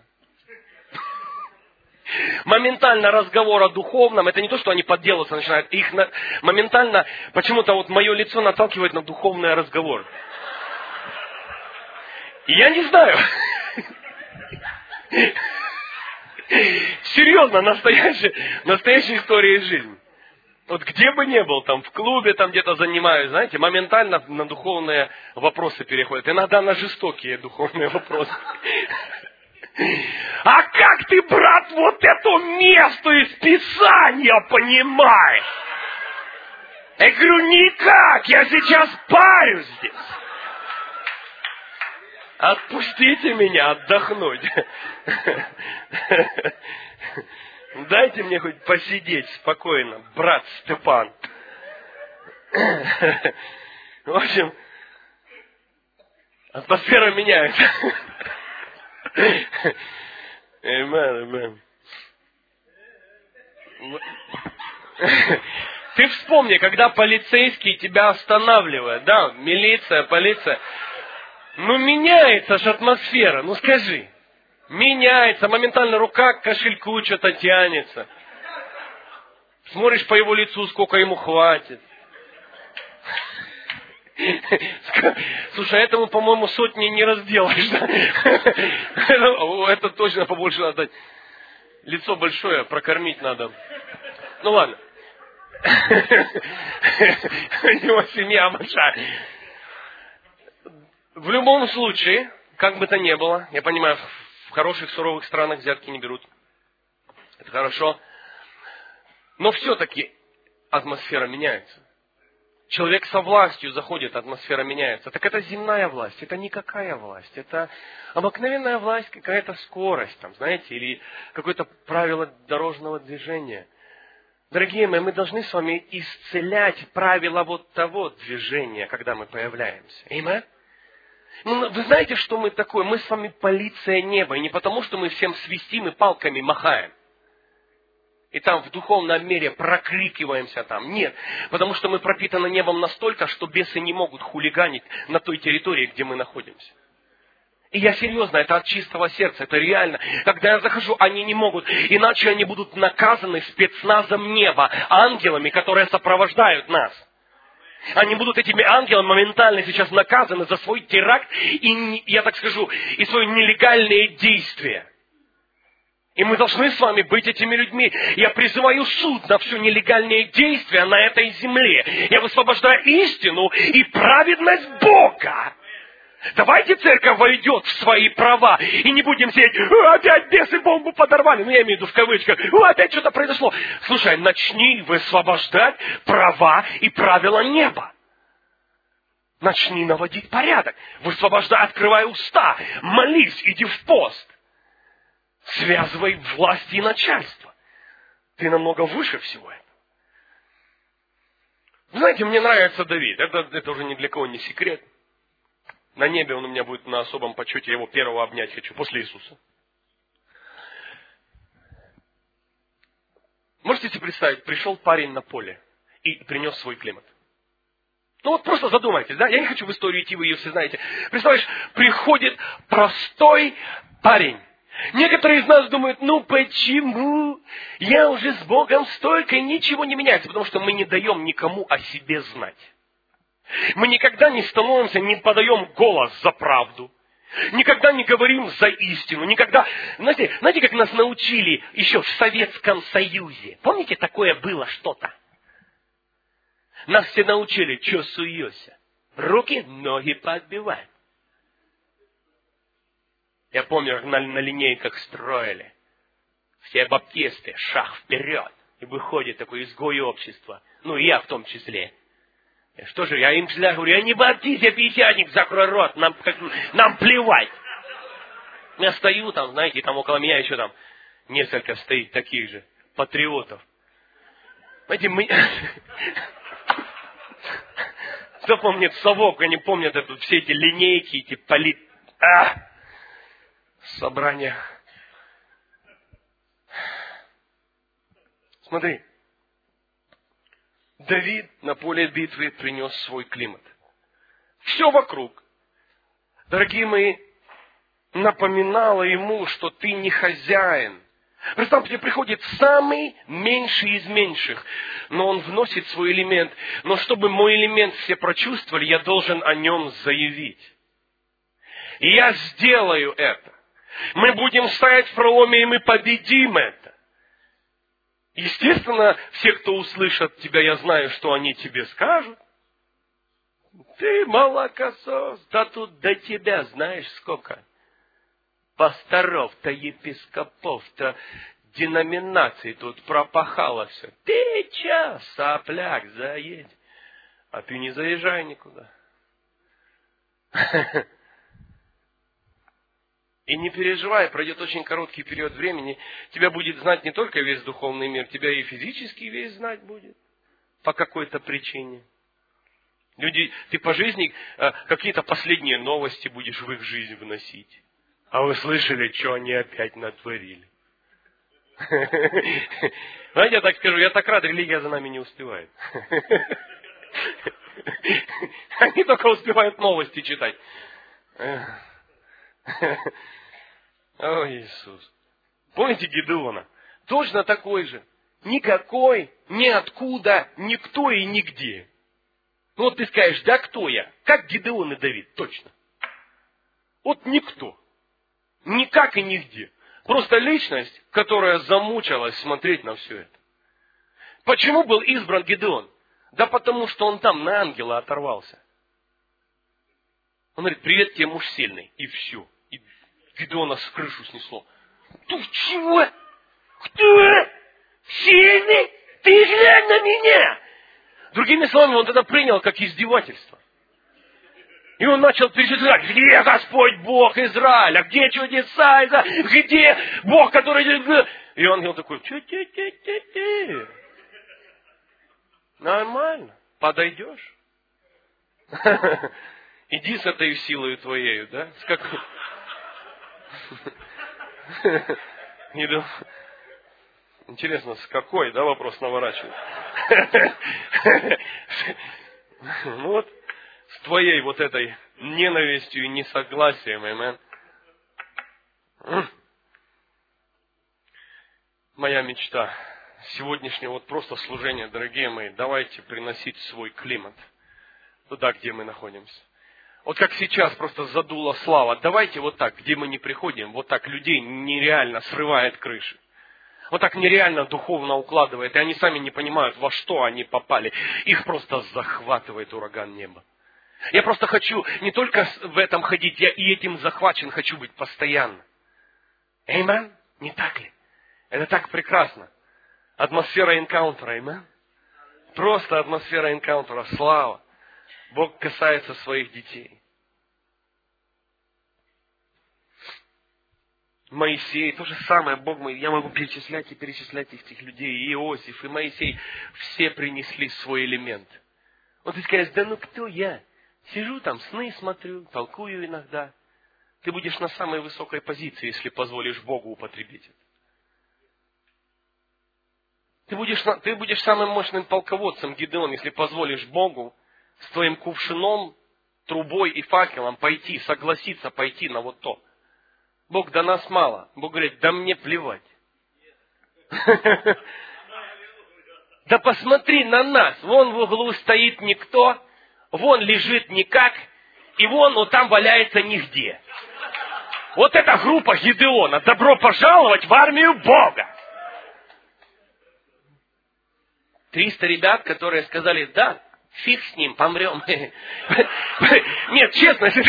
Моментально разговор о духовном, это не то, что они подделываться начинают, их на, моментально, почему-то вот мое лицо наталкивает на духовный разговор. И я не знаю. Серьезно, настоящая, настоящая история из жизни. Вот где бы ни был, там в клубе, там где-то занимаюсь, знаете, моментально на духовные вопросы переходят. Иногда на жестокие духовные вопросы. А как ты, брат, вот это место из Писания понимаешь? Я говорю, никак, я сейчас парюсь здесь. Отпустите меня отдохнуть. Дайте мне хоть посидеть спокойно, брат Степан. В общем, атмосфера меняется. Amen, amen. Ты вспомни, когда полицейский тебя останавливает, да, милиция, полиция. Ну, меняется же атмосфера, ну скажи. Меняется, моментально рука к кошельку что-то тянется. Смотришь по его лицу, сколько ему хватит. Слушай, этому, по-моему, сотни не разделаешь. Да? Это точно побольше надо. Лицо большое, прокормить надо. Ну ладно. У него семья большая. В любом случае, как бы то ни было, я понимаю, в хороших суровых странах взятки не берут. Это хорошо. Но все-таки атмосфера меняется. Человек со властью заходит, атмосфера меняется. Так это земная власть, это никакая власть. Это обыкновенная власть, какая-то скорость, там, знаете, или какое-то правило дорожного движения. Дорогие мои, мы должны с вами исцелять правила вот того движения, когда мы появляемся. Аминь. Ну, вы знаете, что мы такое? Мы с вами полиция неба. И не потому, что мы всем свистим и палками махаем. И там в духовном мире прокрикиваемся там. Нет, потому что мы пропитаны небом настолько, что бесы не могут хулиганить на той территории, где мы находимся. И я серьезно, это от чистого сердца, это реально. Когда я захожу, они не могут, иначе они будут наказаны спецназом неба, ангелами, которые сопровождают нас. Они будут этими ангелами моментально сейчас наказаны за свой теракт и, я так скажу, и свои нелегальные действия. И мы должны с вами быть этими людьми. Я призываю суд на все нелегальные действия на этой земле. Я высвобождаю истину и праведность Бога. Давайте церковь войдет в свои права. И не будем сидеть, опять бесы бомбу подорвали. Ну, я имею в виду в кавычках. Опять что-то произошло. Слушай, начни высвобождать права и правила неба. Начни наводить порядок. Высвобождай, открывай уста. Молись, иди в пост. Связывай власть и начальство. Ты намного выше всего этого. Знаете, мне нравится Давид. Это, это уже ни для кого не секрет. На небе он у меня будет на особом почете. Я его первого обнять хочу, после Иисуса. Можете себе представить, пришел парень на поле и принес свой климат. Ну вот просто задумайтесь, да? Я не хочу в историю идти, вы ее все знаете. Представляешь, приходит простой парень. Некоторые из нас думают, ну почему? Я уже с Богом столько, и ничего не меняется, потому что мы не даем никому о себе знать. Мы никогда не становимся, не подаем голос за правду. Никогда не говорим за истину. Никогда... Знаете, знаете, как нас научили еще в Советском Союзе? Помните, такое было что-то? Нас все научили, что суешься. Руки, ноги подбивай. Я помню, на, на линейках строили. Все баптисты, шаг вперед. И выходит такой изгой общества. Ну, и я в том числе. Что же, я им всегда говорю, я не баптист, я пятидесятник, закрой рот, нам, как, нам плевать. Я стою там, знаете, и там около меня еще там несколько стоит таких же патриотов. Знаете, мы... Кто помнит совок, они помнят это, все эти линейки, эти полит... А! собрания. Смотри, Давид на поле битвы принес свой климат. Все вокруг, дорогие мои, напоминало ему, что ты не хозяин. Представь, тебе приходит самый меньший из меньших, но он вносит свой элемент. Но чтобы мой элемент все прочувствовали, я должен о нем заявить. И я сделаю это. Мы будем стоять в проломе, и мы победим это. Естественно, все, кто услышат тебя, я знаю, что они тебе скажут. Ты молокосос, да тут до тебя знаешь сколько. Пасторов-то, епископов-то, деноминаций тут пропахало все. Ты че, сопляк, заедь. А ты не заезжай никуда. И не переживай, пройдет очень короткий период времени. Тебя будет знать не только весь духовный мир, тебя и физический весь знать будет. По какой-то причине. Люди, ты по жизни э, какие-то последние новости будешь в их жизнь вносить. А вы слышали, что они опять натворили? Знаете, я так скажу, я так рад, религия за нами не успевает. Они только успевают новости читать. О, Иисус. Помните Гедеона? Точно такой же. Никакой, ниоткуда, никто и нигде. Ну вот ты скажешь, да кто я? Как Гедеон и Давид, точно. Вот никто. Никак и нигде. Просто личность, которая замучилась смотреть на все это. Почему был избран Гедеон? Да потому что он там на ангела оторвался. Он говорит, привет тебе, муж сильный. И все. И Гедеона с крышу снесло. Ты чего? Кто? Сильный? Ты глянь на меня! Другими словами, он тогда принял как издевательство. И он начал перечислять, где Господь Бог Израиля, где чудеса, где Бог, который... И ангел такой, че-че-че-че-че. Нормально, подойдешь. Иди с этой силой твоею, да? С какой... Интересно, с какой, да, вопрос наворачивает? Ну вот, с твоей вот этой ненавистью и несогласием, амен. Моя мечта сегодняшнего вот просто служения, дорогие мои, давайте приносить свой климат туда, где мы находимся. Вот как сейчас просто задула слава. Давайте вот так, где мы не приходим, вот так людей нереально срывает крыши. Вот так нереально духовно укладывает, и они сами не понимают, во что они попали. Их просто захватывает ураган неба. Я просто хочу не только в этом ходить, я и этим захвачен, хочу быть постоянно. Аминь? Не так ли? Это так прекрасно. Атмосфера энкаунтера, аминь? Просто атмосфера энкаунтера, слава. Бог касается своих детей. Моисей, то же самое, Бог мой, я могу перечислять и перечислять этих людей, и Иосиф, и Моисей, все принесли свой элемент. Вот ты скажешь, да ну кто я? Сижу там, сны смотрю, толкую иногда. Ты будешь на самой высокой позиции, если позволишь Богу употребить это. Ты будешь, ты будешь самым мощным полководцем, Гедеон, если позволишь Богу с твоим кувшином, трубой и факелом пойти, согласиться пойти на вот то. Бог, да нас мало. Бог говорит, да мне плевать. Да посмотри на нас. Вон в углу стоит никто, вон лежит никак, и вон вот там валяется нигде. Вот эта группа Гедеона. Добро пожаловать в армию Бога. Триста ребят, которые сказали, да, фиг с ним, помрем. Нет, честно, если...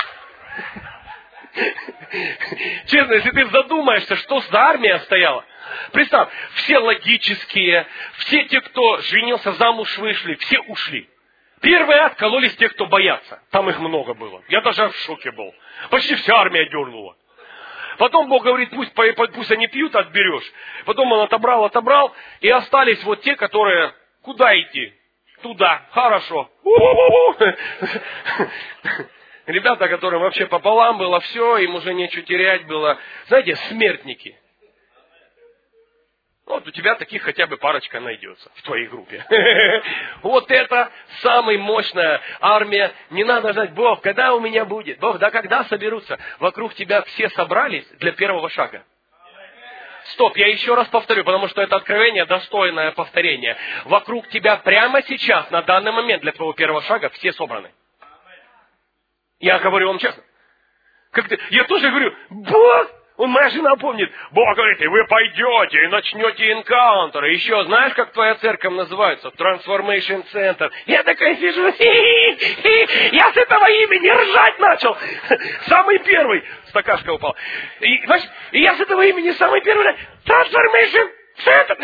Честно, если ты задумаешься, что за армия стояла. Представь, все логические, все те, кто женился, замуж вышли, все ушли. Первый откололись те, кто боятся. Там их много было. Я даже в шоке был. Почти вся армия дернула. Потом Бог говорит, пусть, пусть они пьют, отберешь. Потом он отобрал, отобрал. И остались вот те, которые, куда идти? Туда. Хорошо. Ребята, которым вообще пополам было все, им уже нечего терять было. Знаете, смертники. Вот у тебя таких хотя бы парочка найдется в твоей группе. Вот это самая мощная армия. Не надо ждать, Бог, когда у меня будет? Бог, да когда соберутся? Вокруг тебя все собрались для первого шага. Стоп, я еще раз повторю, потому что это откровение достойное повторение. Вокруг тебя прямо сейчас, на данный момент для твоего первого шага все собраны. Я говорю вам честно. Как ты, я тоже говорю, Бог, он, моя жена помнит, Бог говорит, и вы пойдете и начнете энкаунтер. Еще знаешь, как твоя церковь называется? Transformation Center. Я такая сижу, я с этого имени ржать начал. Самый первый. Стакашка упал. И, знаешь, и я с этого имени самый первый. Transformation Center.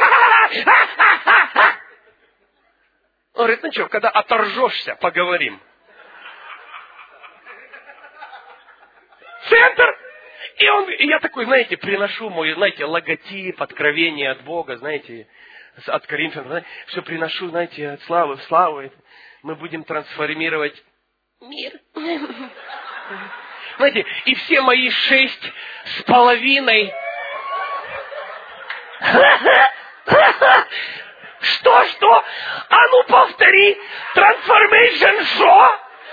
Он говорит, ну что, когда оторжешься, поговорим. Центр. И, он, и я такой, знаете, приношу мой, знаете, логотип, откровение от Бога, знаете, от Коринфянам, знаете, все приношу, знаете, от славы в славу. Мы будем трансформировать мир. Знаете, и все мои шесть с половиной... Что, что? А ну повтори! Transformation что?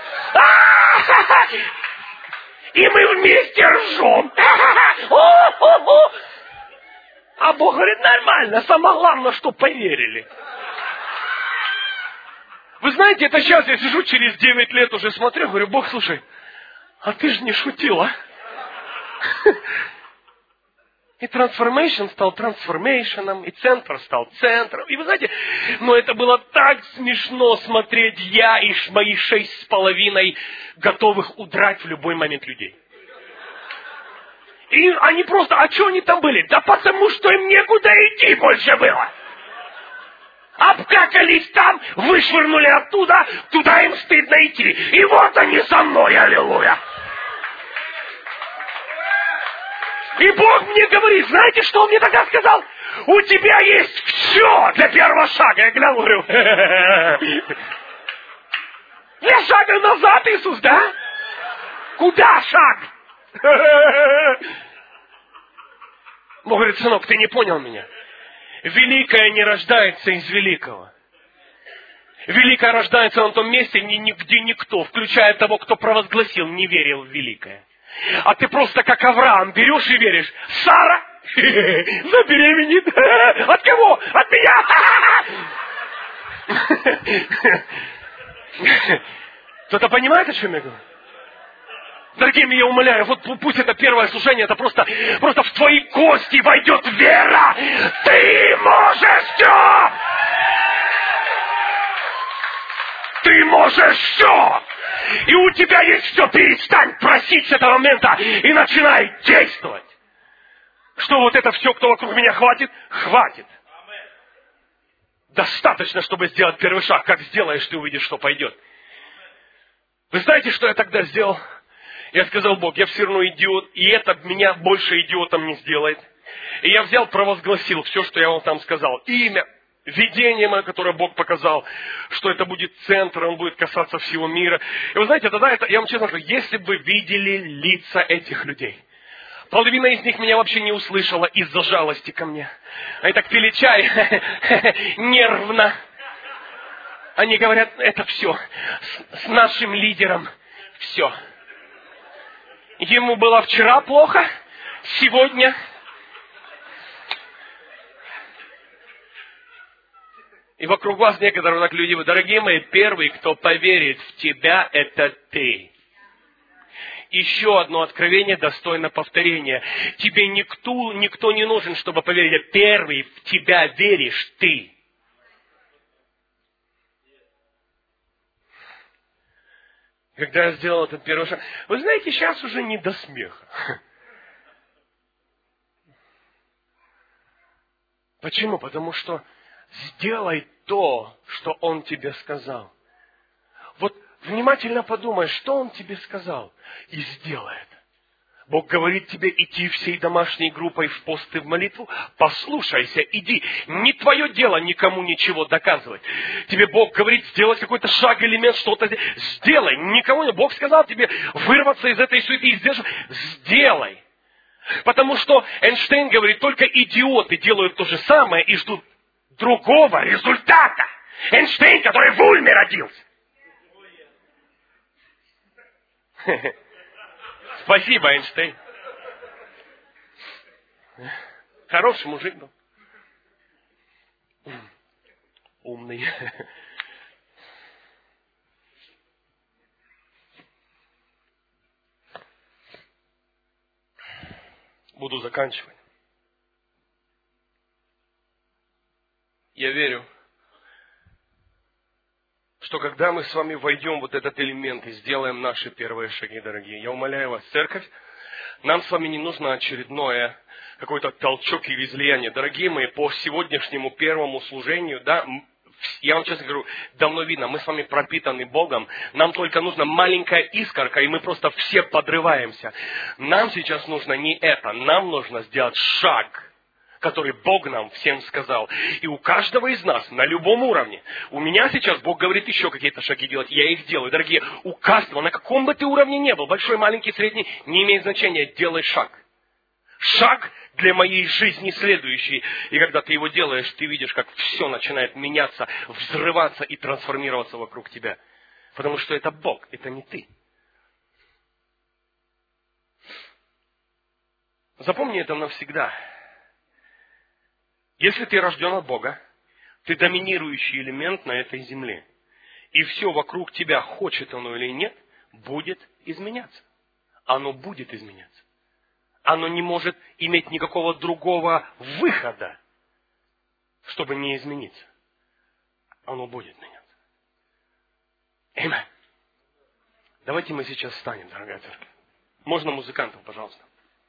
И мы вместе ржем. А Бог говорит, нормально, самое главное, что поверили. Вы знаете, это сейчас я сижу через девять лет уже смотрю, говорю, Бог, слушай, а ты же не шутил, а? И трансформейшн стал трансформейшеном, и центр стал центром. И вы знаете, но это было так смешно смотреть, я и мои шесть с половиной готовых удрать в любой момент людей. И они просто, а что они там были? Да потому что им некуда идти больше было. Обкакались там, вышвырнули оттуда, туда им стыдно идти. И вот они со мной, аллилуйя. И Бог мне говорит, знаете, что Он мне тогда сказал? У тебя есть все для первого шага. Я глянул, говорю, для шага назад, Иисус, да? Куда шаг? Бог говорит, сынок, ты не понял меня. Великое не рождается из великого. Великое рождается на том месте, где никто, включая того, кто провозгласил, не верил в великое. А ты просто как Авраам берешь и веришь. Сара забеременеет. От кого? От меня. Кто-то понимает, о чем я говорю? Дорогие мои, я умоляю, вот пусть это первое служение, это просто, просто в твои кости войдет вера. Ты можешь все. Ты можешь все. И у тебя есть все. Перестань просить с этого момента и начинай действовать. Что вот это все, кто вокруг меня, хватит? Хватит. Достаточно, чтобы сделать первый шаг. Как сделаешь, ты увидишь, что пойдет. Вы знаете, что я тогда сделал? Я сказал, Бог, я все равно идиот, и это меня больше идиотом не сделает. И я взял, провозгласил все, что я вам там сказал. Имя, видение мое, которое Бог показал, что это будет центр, он будет касаться всего мира. И вы знаете, тогда это, я вам честно скажу, если бы видели лица этих людей, половина из них меня вообще не услышала из-за жалости ко мне. Они так пили чай, нервно. Они говорят, это все, с, с нашим лидером все. Ему было вчера плохо, сегодня. И вокруг вас некоторые так люди, дорогие мои, первый, кто поверит в тебя, это ты. Еще одно откровение достойно повторения. Тебе никто, никто не нужен, чтобы поверить. Первый в тебя веришь ты. Когда я сделал этот первый шаг, вы знаете, сейчас уже не до смеха. Почему? Потому что сделай то, что Он тебе сказал. Вот внимательно подумай, что Он тебе сказал, и сделай это. Бог говорит тебе идти всей домашней группой в пост и в молитву. Послушайся, иди. Не твое дело никому ничего доказывать. Тебе Бог говорит сделать какой-то шаг, элемент, что-то сделай. Никого не. Бог сказал тебе вырваться из этой суеты и сделать. Сделай. Потому что Эйнштейн говорит, только идиоты делают то же самое и ждут другого результата. Эйнштейн, который в Ульме родился. Спасибо, Эйнштейн. Хороший мужик был. Умный. Буду заканчивать. Я верю, что когда мы с вами войдем в вот этот элемент и сделаем наши первые шаги, дорогие, я умоляю вас, церковь, нам с вами не нужно очередное какой-то толчок или излияние. Дорогие мои, по сегодняшнему первому служению, да, я вам честно говорю, давно видно, мы с вами пропитаны Богом, нам только нужна маленькая искорка, и мы просто все подрываемся. Нам сейчас нужно не это, нам нужно сделать шаг, который Бог нам всем сказал. И у каждого из нас, на любом уровне, у меня сейчас Бог говорит еще какие-то шаги делать, я их делаю. Дорогие, у каждого, на каком бы ты уровне ни был, большой, маленький, средний, не имеет значения, делай шаг. Шаг для моей жизни следующий. И когда ты его делаешь, ты видишь, как все начинает меняться, взрываться и трансформироваться вокруг тебя. Потому что это Бог, это не ты. Запомни это навсегда. Если ты рожден от Бога, ты доминирующий элемент на этой земле. И все вокруг тебя, хочет оно или нет, будет изменяться. Оно будет изменяться. Оно не может иметь никакого другого выхода, чтобы не измениться. Оно будет меняться. Аминь. Давайте мы сейчас встанем, дорогая церковь. Можно музыкантов, пожалуйста.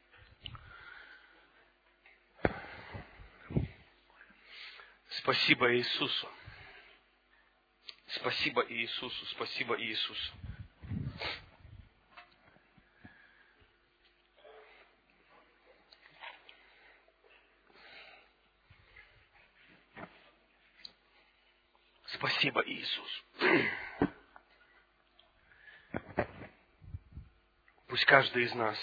Спасибо Иисусу. Спасибо Иисусу. Спасибо Иисусу. Спасибо Иисус. Пусть каждый из нас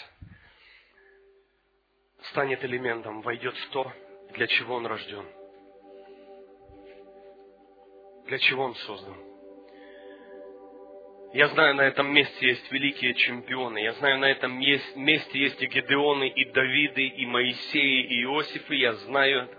станет элементом, войдет в то, для чего он рожден. Для чего он создан? Я знаю, на этом месте есть великие чемпионы. Я знаю, на этом месте есть и Гедеоны, и Давиды, и Моисеи, и Иосифы. Я знаю это.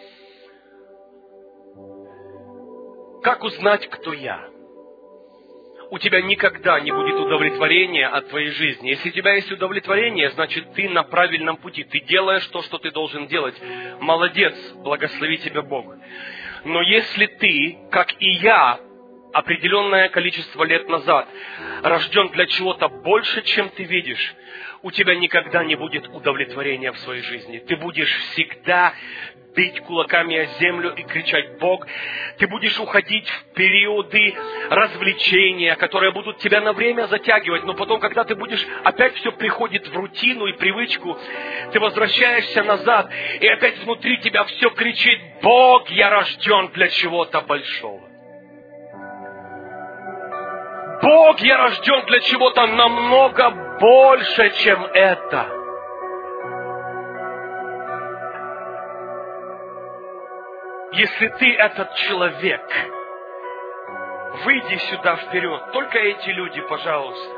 Как узнать, кто я? У тебя никогда не будет удовлетворения от твоей жизни. Если у тебя есть удовлетворение, значит, ты на правильном пути. Ты делаешь то, что ты должен делать. Молодец, благослови тебя Бог. Но если ты, как и я, определенное количество лет назад, рожден для чего-то больше, чем ты видишь, у тебя никогда не будет удовлетворения в своей жизни. Ты будешь всегда бить кулаками о землю и кричать: Бог, ты будешь уходить в периоды развлечения, которые будут тебя на время затягивать, но потом, когда ты будешь, опять все приходит в рутину и привычку, ты возвращаешься назад, и опять внутри тебя все кричит: Бог, я рожден для чего-то большого. Бог, я рожден для чего-то намного больше, чем это. Если ты этот человек, выйди сюда вперед. Только эти люди, пожалуйста.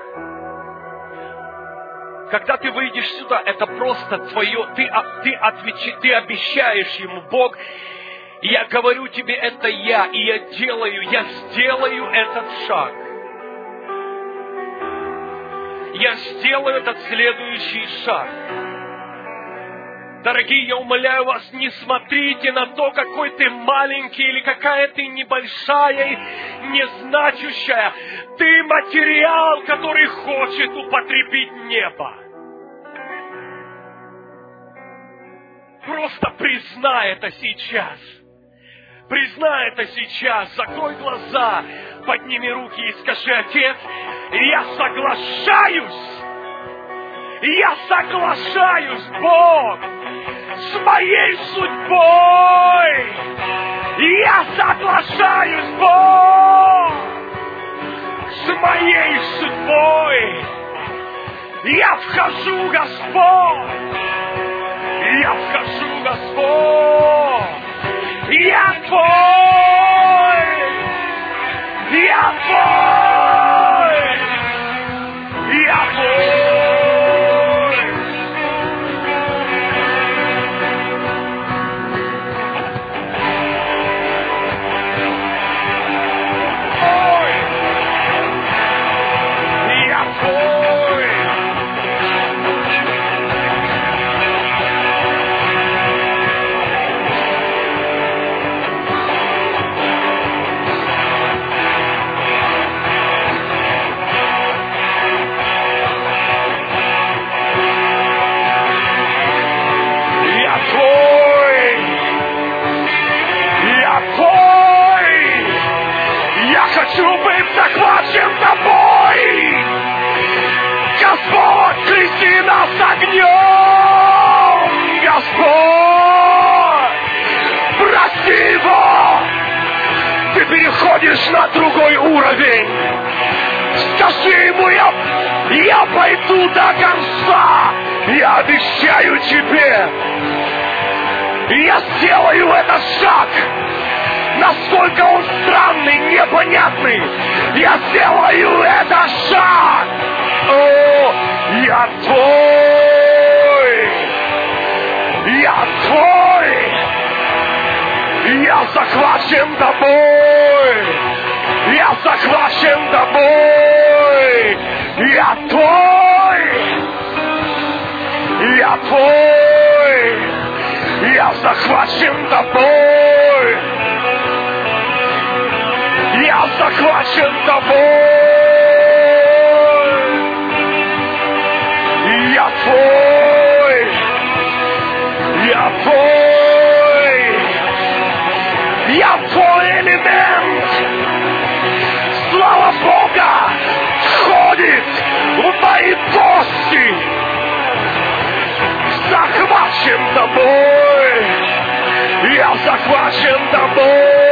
Когда ты выйдешь сюда, это просто твое, ты, ты, отвечи, ты обещаешь ему: Бог, я говорю тебе, это я, и я делаю, я сделаю этот шаг. Я сделаю этот следующий шаг. Дорогие, я умоляю вас, не смотрите на то, какой ты маленький или какая ты небольшая и незначущая. Ты материал, который хочет употребить небо. Просто признай это сейчас. Признай это сейчас. Закрой глаза, подними руки и скажи: Отец, я соглашаюсь. И я соглашаюсь, Бог, с моей судьбой. И я соглашаюсь, Бог, с моей судьбой. Я вхожу, Господь. Я вхожу, Господь. Я Твой. Я Твой. Я Твой. Хочу быть захвачен тобой. Господь, крести нас огнем. Господь, прости его. Ты переходишь на другой уровень. Скажи ему, я, я пойду до конца. Я обещаю тебе. Я сделаю этот шаг. Насколько он странный, непонятный, я сделаю этот шаг. О, я твой, я твой, я захвачен тобой, я захвачен тобой, я твой, я твой, я захвачен тобой. Я захвачен тобой. Я твой. Я твой. Я твой элемент. Слава Бога входит в мои кости. Захвачен тобой. Я захвачен тобой.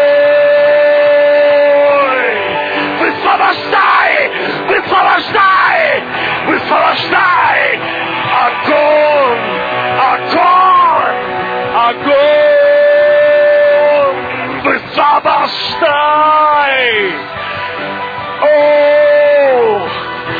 Высвобождай! Высвобождай! Высвобождай! Огонь! Огонь! Огонь! Высвобождай! О!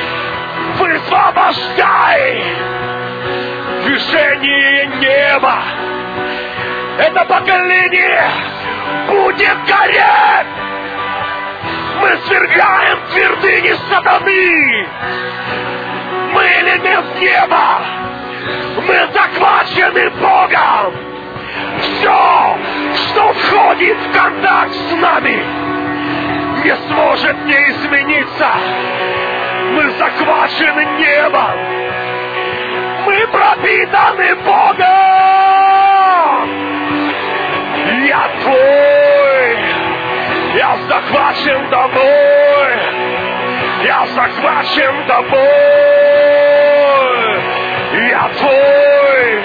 Высвобождай! Движение неба! Это поколение будет гореть! Мы свергаем твердыни сатаны. Мы элемент неба. Мы захвачены Богом. Все, что входит в контакт с нами, не сможет не измениться. Мы захвачены небом. Мы пропитаны Богом. Я твой. Я захвачен тобой. Я захвачен тобой. Я твой.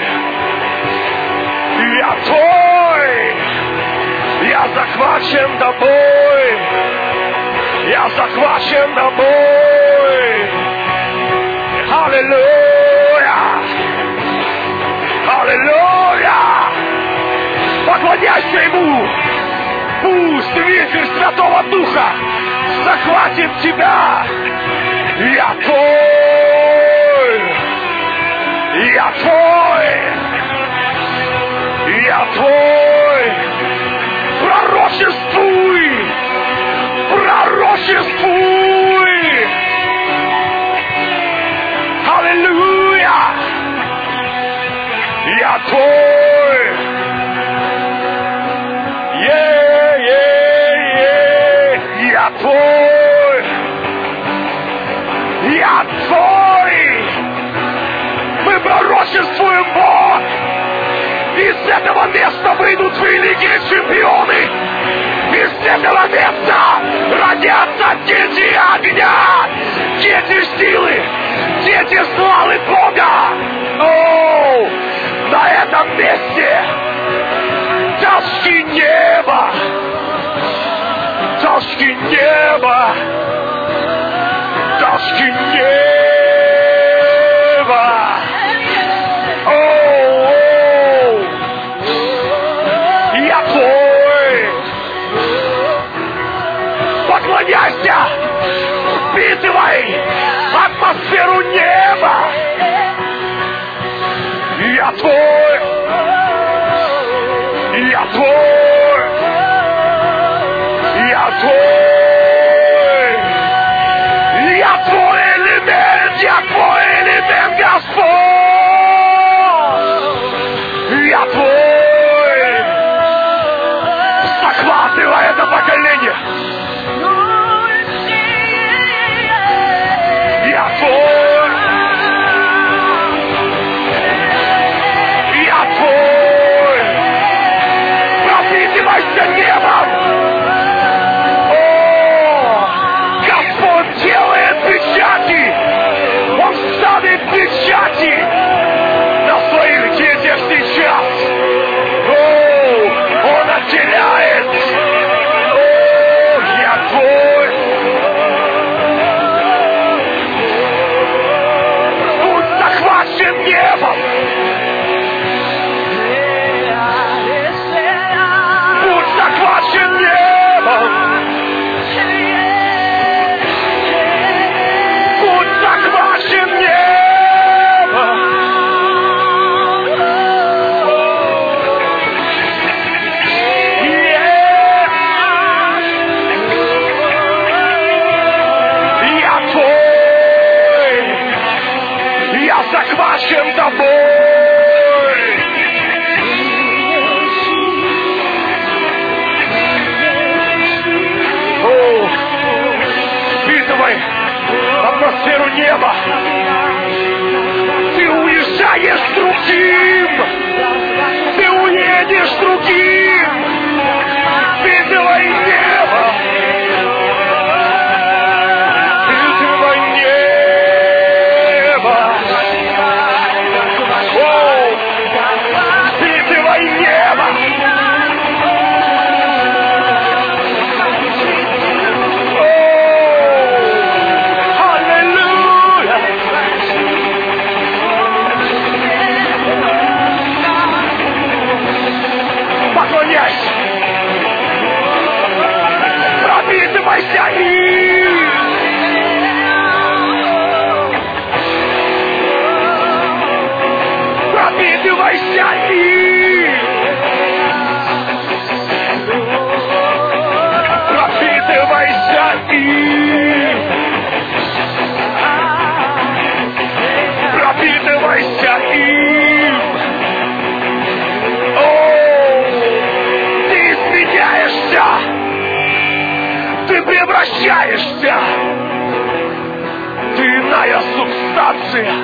Я твой. Я захвачен тобой. Я захвачен тобой. Аллилуйя. Аллилуйя. Поклоняйся ему. Пусть ветер Святого Духа захватит тебя. Я твой. Я твой. Я твой. Пророчествуй. Пророчествуй. Аллилуйя. Я твой. Я твой, я твой. Мы пророчествуем, Бог. Из этого места выйдут великие чемпионы. Из этого места родятся дети огня, дети силы, дети славы Бога. неба, доски неба. О, я твой. Поклоняйся, впитывай атмосферу неба. Я твой, я твой, я твой, я твой элемент, я твой элемент, Господь, я твой. Захватывай это поколение. Я твой, я твой. Пропитывайся небом. О, Господь делает печати. Он ставит печати на своих детях сейчас. О, Он отделяет. О, я твой. Будь захвачен небом. Будь захвачен небом. Будь захвачен небом. Я твой. Я захвачен тобой. О, впитывай атмосферу неба. Ты уезжаешь другим. Ты уедешь другим. Впитывай небо. Впитывай небо. О, впитывай небо. Аллилуйя! Поклоняйся! Пропитывайся им! Пропитывайся им! Пропитывайся им! Пропитывайся им! О, ты изменяешься! Ты превращаешься! Ты иная субстанция!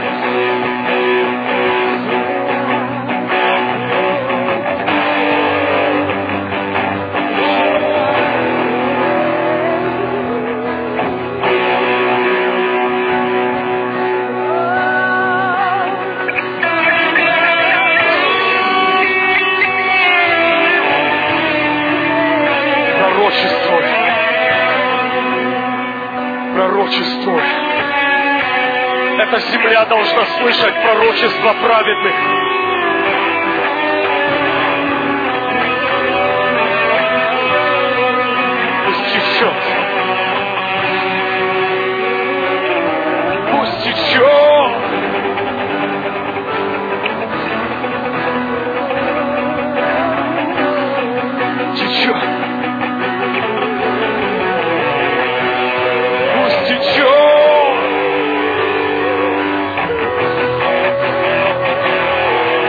Пророчествуй. Пророчествуй. Эта земля должна слышать пророчество праведных. Пусть течет. Пусть течет. Течет. Пусть течет.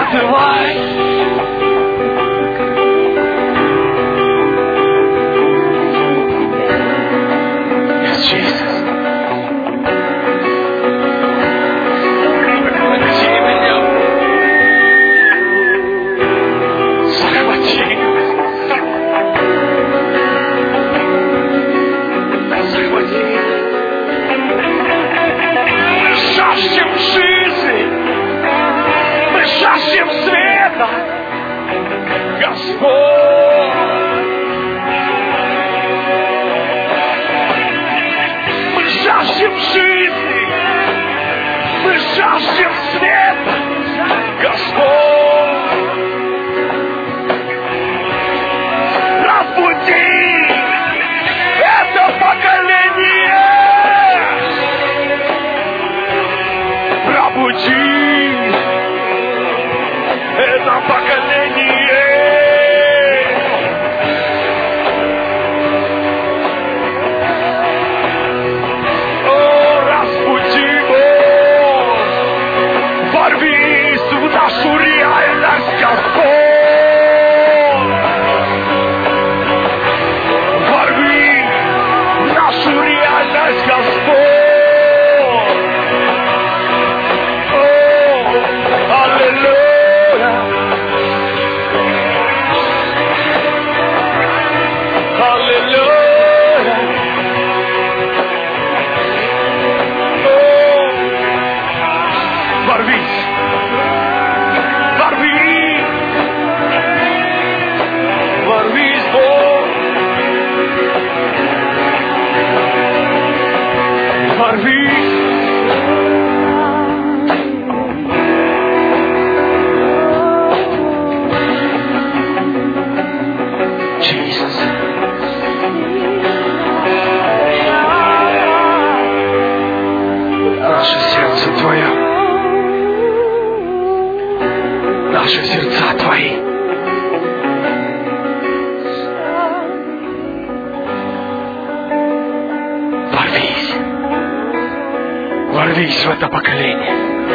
Открывай. Yes, Jesus. Захвати меня. Захвати. Захвати. Мы жаждем жизни. Мы жаждем света. Господь. Мы жаждем жизни. Мы жаждем света. Господь. Разбуди это поколение. Пробуди это поколение. О, разбуди, Бог. Ворвись в нашу реальность, Господь. Ворвись в нашу реальность, Господь. О, аллилуйя. Аллилуйя. О, ворвись. Ворвись. Ворвись, Бог. Ворвись. Jesus. Наше сердце Твое. Наши сердца Твои. Ворвись. Ворвись в это поколение.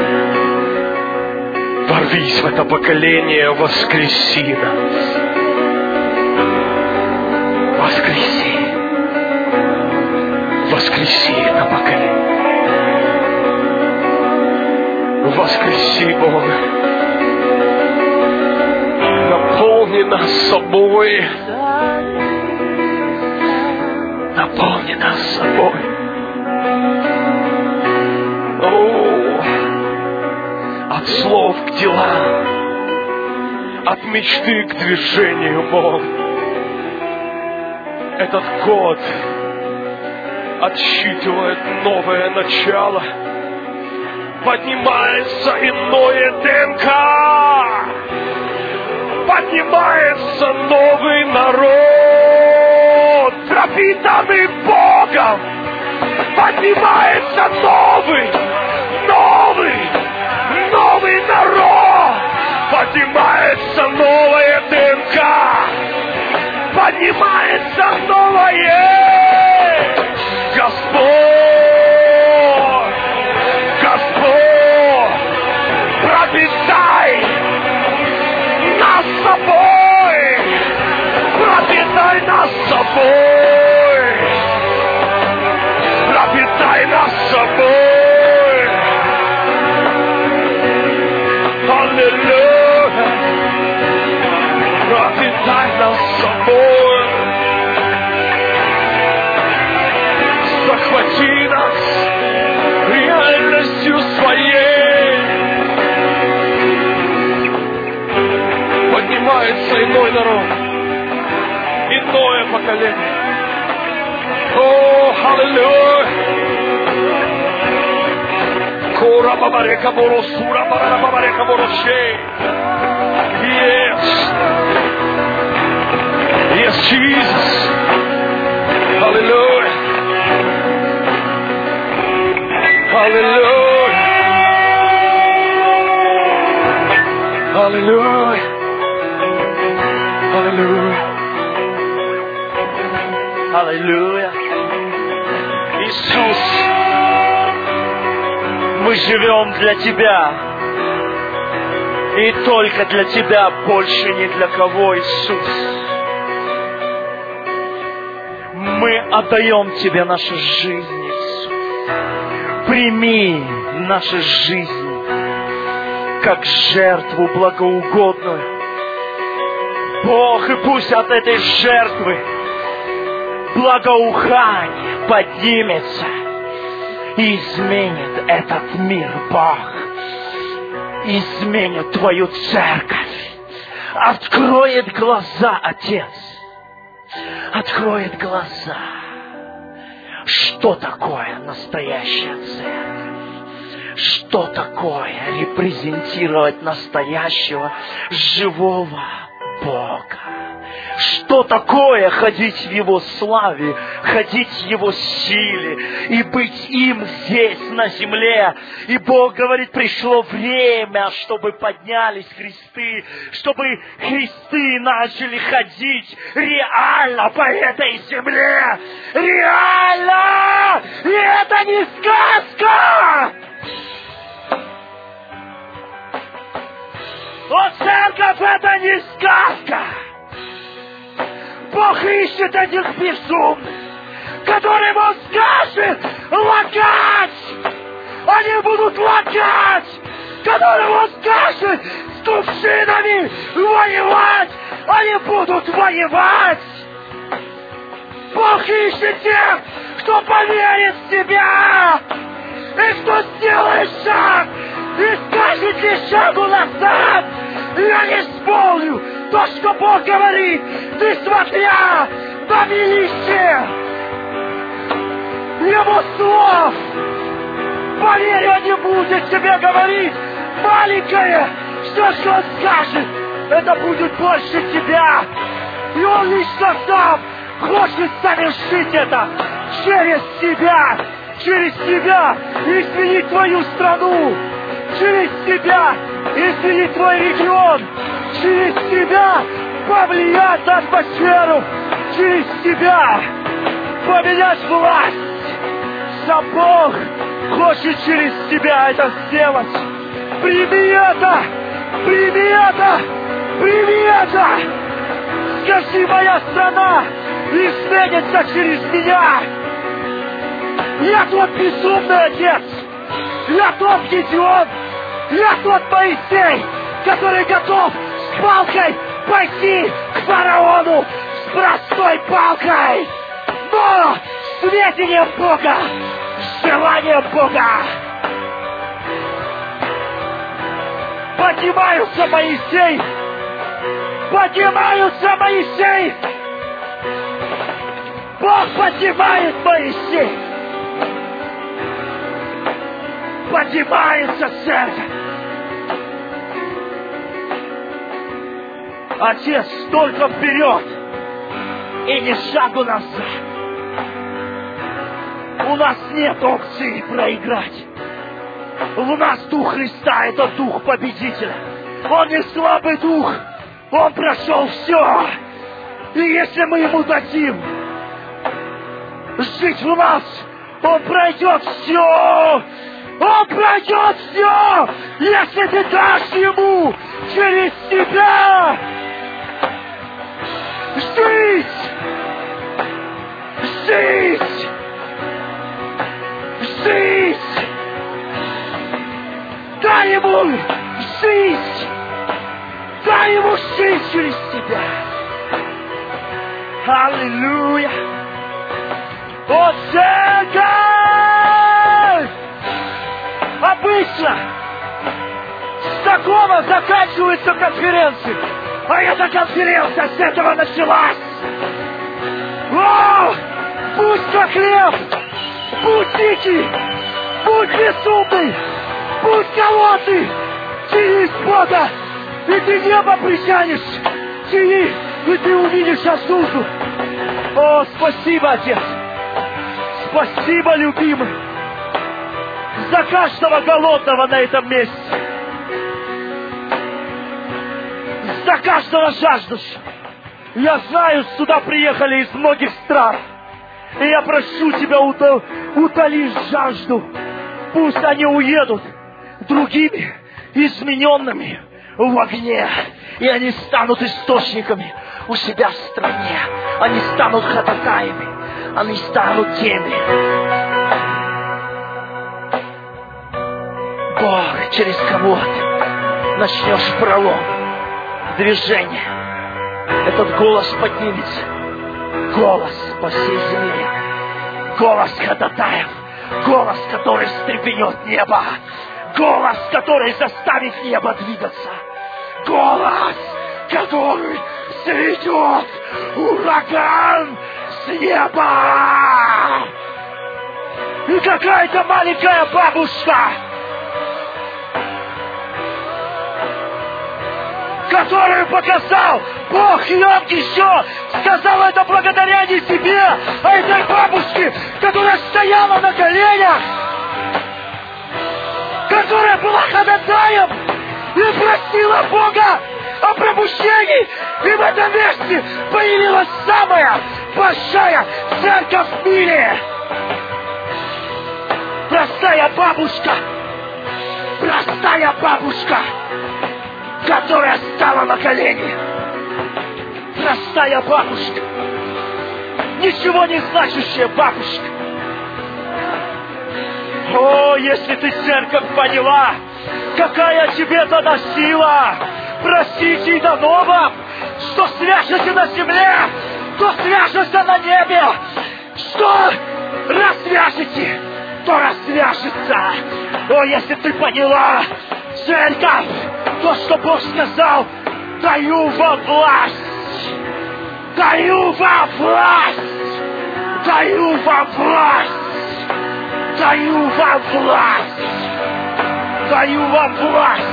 Ворвись в это поколение, воскреси нас. Воскреси. Воскреси это поколение. Воскреси, Бог. Наполни нас собой. Наполни нас собой. О, от слов к делам, от мечты к движению, Бог. Этот год отсчитывает новое начало. Поднимается иное ДНК. Поднимается новый народ, пропитанный Богом. Поднимается новый, новый, новый народ. Поднимается новая ДНК. Поднимается новое. Господь, Господь, пропитай нас собой, пропитай нас собой, пропитай нас собой. Аллилуйя, пропитай нас собой. Захвати нас реальностью своей. Поднимается иной народ, иное поколение. О, аллилуйя! Кора бабарека боросура, бара бабарека борошей. Yes, yes, Jesus. Hallelujah. Hallelujah. Hallelujah. Hallelujah. Hallelujah. Иисус, мы живем для Тебя. И только для Тебя, больше ни для кого, Иисус. Мы отдаем Тебе нашу жизнь, Иисус. Прими нашу жизнь как жертву благоугодную. Бог, и пусть от этой жертвы благоухание поднимется и изменит этот мир, Бог. Изменит Твою церковь. Откроет глаза, Отец. Откроет глаза. Что такое настоящая церковь? Что такое репрезентировать настоящего живого Бога? Что такое ходить в Его славе, ходить в Его силе и быть им здесь, на земле? И Бог говорит, пришло время, чтобы поднялись кресты, чтобы кресты начали ходить реально по этой земле. Реально! И это не сказка! О, церковь, это не сказка! Бог ищет этих безумных, которым Он скажет лакать. Они будут лакать. Которым Он скажет с кувшинами воевать. Они будут воевать. Бог ищет тех, кто поверит в Тебя. И кто сделает шаг и скажет лишь шагу назад. Я не исполню то, что Бог говорит, несмотря на величие Его слов. Поверь, Он не будет тебе говорить маленькое. Все, что Он скажет, это будет больше тебя. И Он лично сам хочет совершить это через тебя. Через тебя изменить твою страну. Через тебя изменить твой регион. Через тебя повлиять на атмосферу. Через тебя поменять власть. Сам Бог хочет через тебя это сделать. Прими это! Прими это! Прими это! Скажи, моя страна изменится через меня. Я тот безумный отец. Я тот Гедеон. Я тот Моисей, который готов с палкой пойти к фараону с простой палкой. Но с ведением Бога, с желанием Бога. Поднимаются Моисей. Поднимаются Моисей. Бог поднимает Моисей. Поднимается церковь. Отец, только вперед и ни шагу назад. У нас нет опции проиграть. У нас дух Христа — это дух победителя. Он не слабый дух. Он прошел все. И если мы ему дадим жить в нас, он пройдет все. Он пройдет все, если ты дашь ему через себя жить. Жить. Жить. Дай ему жить. Дай ему жить через тебя. Аллилуйя. О, церковь! Обычно с такого заканчивается конференция. А эта конференция с этого началась. О, будь как лев, будь дикий, будь безумный, будь голодный, тяни из Бога, и ты небо притянешь. Тяни, и ты увидишь отсюда. О, спасибо, Отец. Спасибо, любимый, за каждого голодного на этом месте. За каждого жаждущего. Я знаю, сюда приехали из многих стран. И я прошу тебя, утоли жажду. Пусть они уедут другими, измененными, в огне. И они станут источниками у себя в стране. Они станут ходатаями. Они станут теми. Бог, через кого ты начнешь пролом, движение. Этот голос поднимется. Голос по всей земле. Голос ходатаев. Голос, который встрепенет небо. Голос, который заставит небо двигаться. Голос, который сведет ураган с неба. И какая-то маленькая бабушка, которую показал Бог Йом еще, сказал это благодаря не себе, а этой бабушке, которая стояла на коленях, которая была ходатаем и просила Бога о пробуждении. И в этом месте появилась самая большая церковь в мире. Простая бабушка, простая бабушка, которая стала на колени. Простая бабушка, ничего не значащая бабушка. О, если ты, церковь, поняла, какая тебе тогда сила простить и дано вам, что свяжете на земле, то свяжется на небе, что развяжете, то развяжется. О, если ты поняла, церковь, то, что Бог сказал, даю вам власть, даю вам власть, даю вам власть, даю вам власть, даю вам власть.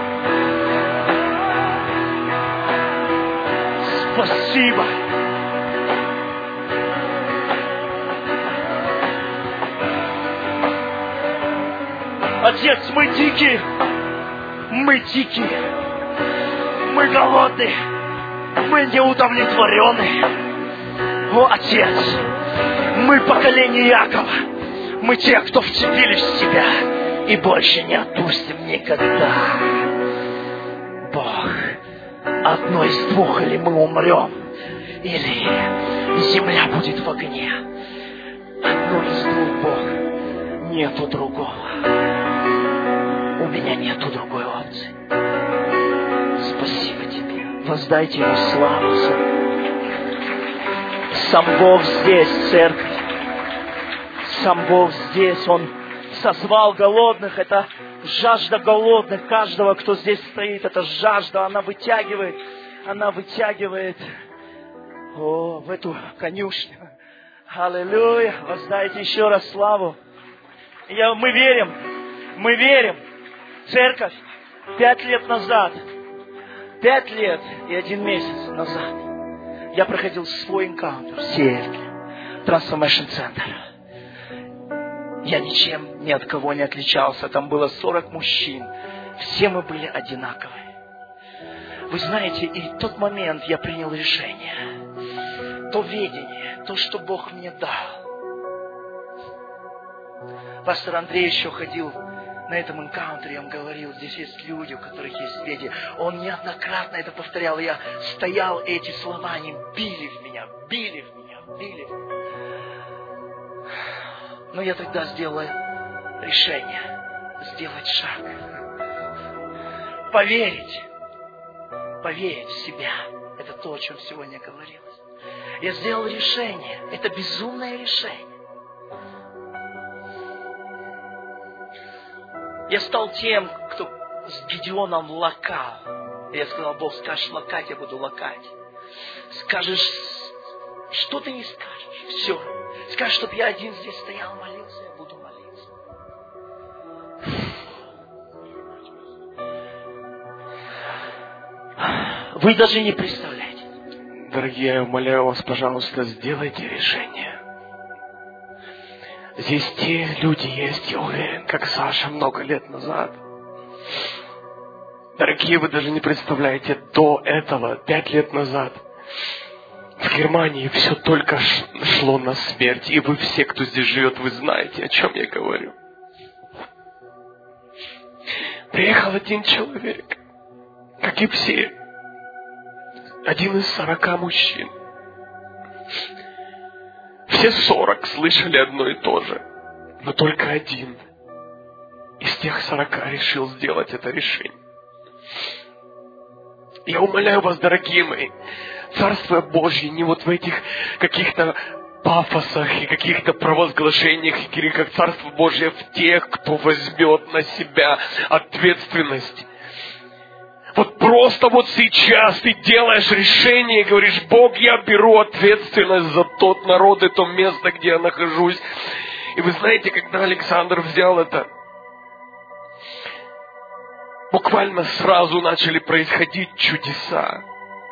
Спасибо. Отец, мы дикие, мы дикие, мы голодные, мы неудовлетворенные. О, Отец, мы поколение Якова, мы те, кто вцепились в Тебя и больше не отпустим никогда. Бог, одно из двух, или мы умрем, или земля будет в огне. Одно из двух, Бог, нету другого. У меня нету другой опции. Спасибо Тебе. Воздайте Ему славу. Сам Бог здесь, церковь. Сам Бог здесь. Он созвал голодных. Это жажда голодных. Каждого, кто здесь стоит, это жажда. Она вытягивает. Она вытягивает. О, в эту конюшню. Аллилуйя. Воздайте еще раз славу. Я, мы верим. Мы верим. Церковь, пять лет назад, пять лет и один месяц назад я проходил свой энкаунтер в Сиэтле, Transformation Center. Я ничем ни от кого не отличался. Там было сорок мужчин. Все мы были одинаковые. Вы знаете, и в тот момент я принял решение. То видение, то, что Бог мне дал. Пастор Андрей еще ходил на этом энкаунтере, он говорил, здесь есть люди, у которых есть видение. Он неоднократно это повторял. Я стоял, и эти слова, они били в меня, били в меня, били в меня. Но я тогда сделал решение сделать шаг. Поверить. Поверить в себя. Это то, о чем сегодня говорилось. Я сделал решение. Это безумное решение. Я стал тем, кто с Гедеоном лакал. Я сказал, Бог, скажешь лакать, я буду лакать. Скажешь, что ты не скажешь, все. Скажешь, чтобы я один здесь стоял, молился, я буду молиться. Вы даже не представляете. Дорогие, я умоляю вас, пожалуйста, сделайте решение. Здесь те люди есть, я уверен, как Саша много лет назад. Дорогие, вы даже не представляете, до этого, пять лет назад, в Германии все только шло на смерть. И вы все, кто здесь живет, вы знаете, о чем я говорю. Приехал один человек как и все, один из сорока мужчин. Все сорок слышали одно и то же, но только один из тех сорока решил сделать это решение. Я умоляю вас, дорогие мои, Царство Божье не вот в этих каких-то пафосах и каких-то провозглашениях, или как Царство Божье в тех, кто возьмет на себя ответственность. Вот просто вот сейчас ты делаешь решение и говоришь: Бог, я беру ответственность за тот народ и то место, где я нахожусь. И вы знаете, когда Александр взял это, буквально сразу начали происходить чудеса.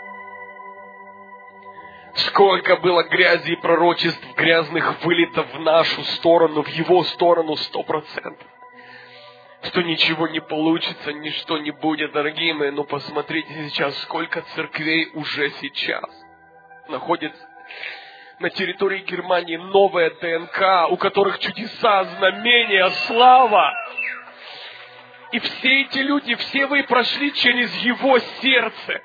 Сколько было грязи и пророчеств грязных вылито в нашу сторону, в его сторону сто процентов. Что ничего не получится, ничто не будет, дорогие мои. Но посмотрите сейчас, сколько церквей уже сейчас находится на территории Германии, новая ДНК, у которых чудеса, знамения, слава. И все эти люди, все вы прошли через его сердце.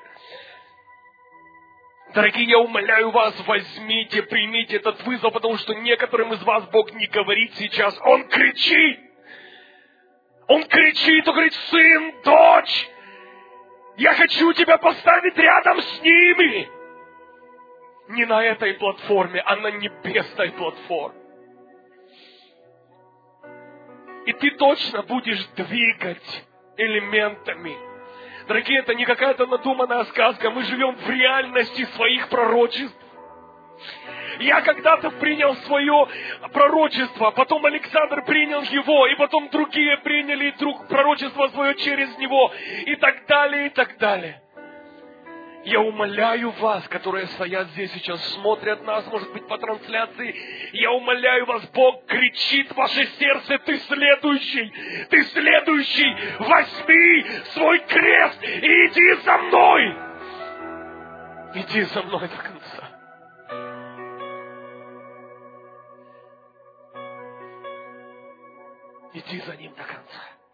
Дорогие, я умоляю вас, возьмите, примите этот вызов, потому что некоторым из вас Бог не говорит сейчас. Он кричит. Он кричит, он говорит: сын, дочь, я хочу тебя поставить рядом с ними. Не на этой платформе, а на небесной платформе. И ты точно будешь двигать элементами. Дорогие, это не какая-то надуманная сказка. Мы живем в реальности своих пророчеств. Я когда-то принял свое пророчество, потом Александр принял его, и потом другие приняли друг пророчество свое через него, и так далее, и так далее. Я умоляю вас, которые стоят здесь сейчас, смотрят нас, может быть, по трансляции, я умоляю вас, Бог кричит в ваше сердце: ты следующий, ты следующий, возьми свой крест и иди за мной. Иди за мной до конца. Иди за ним до конца.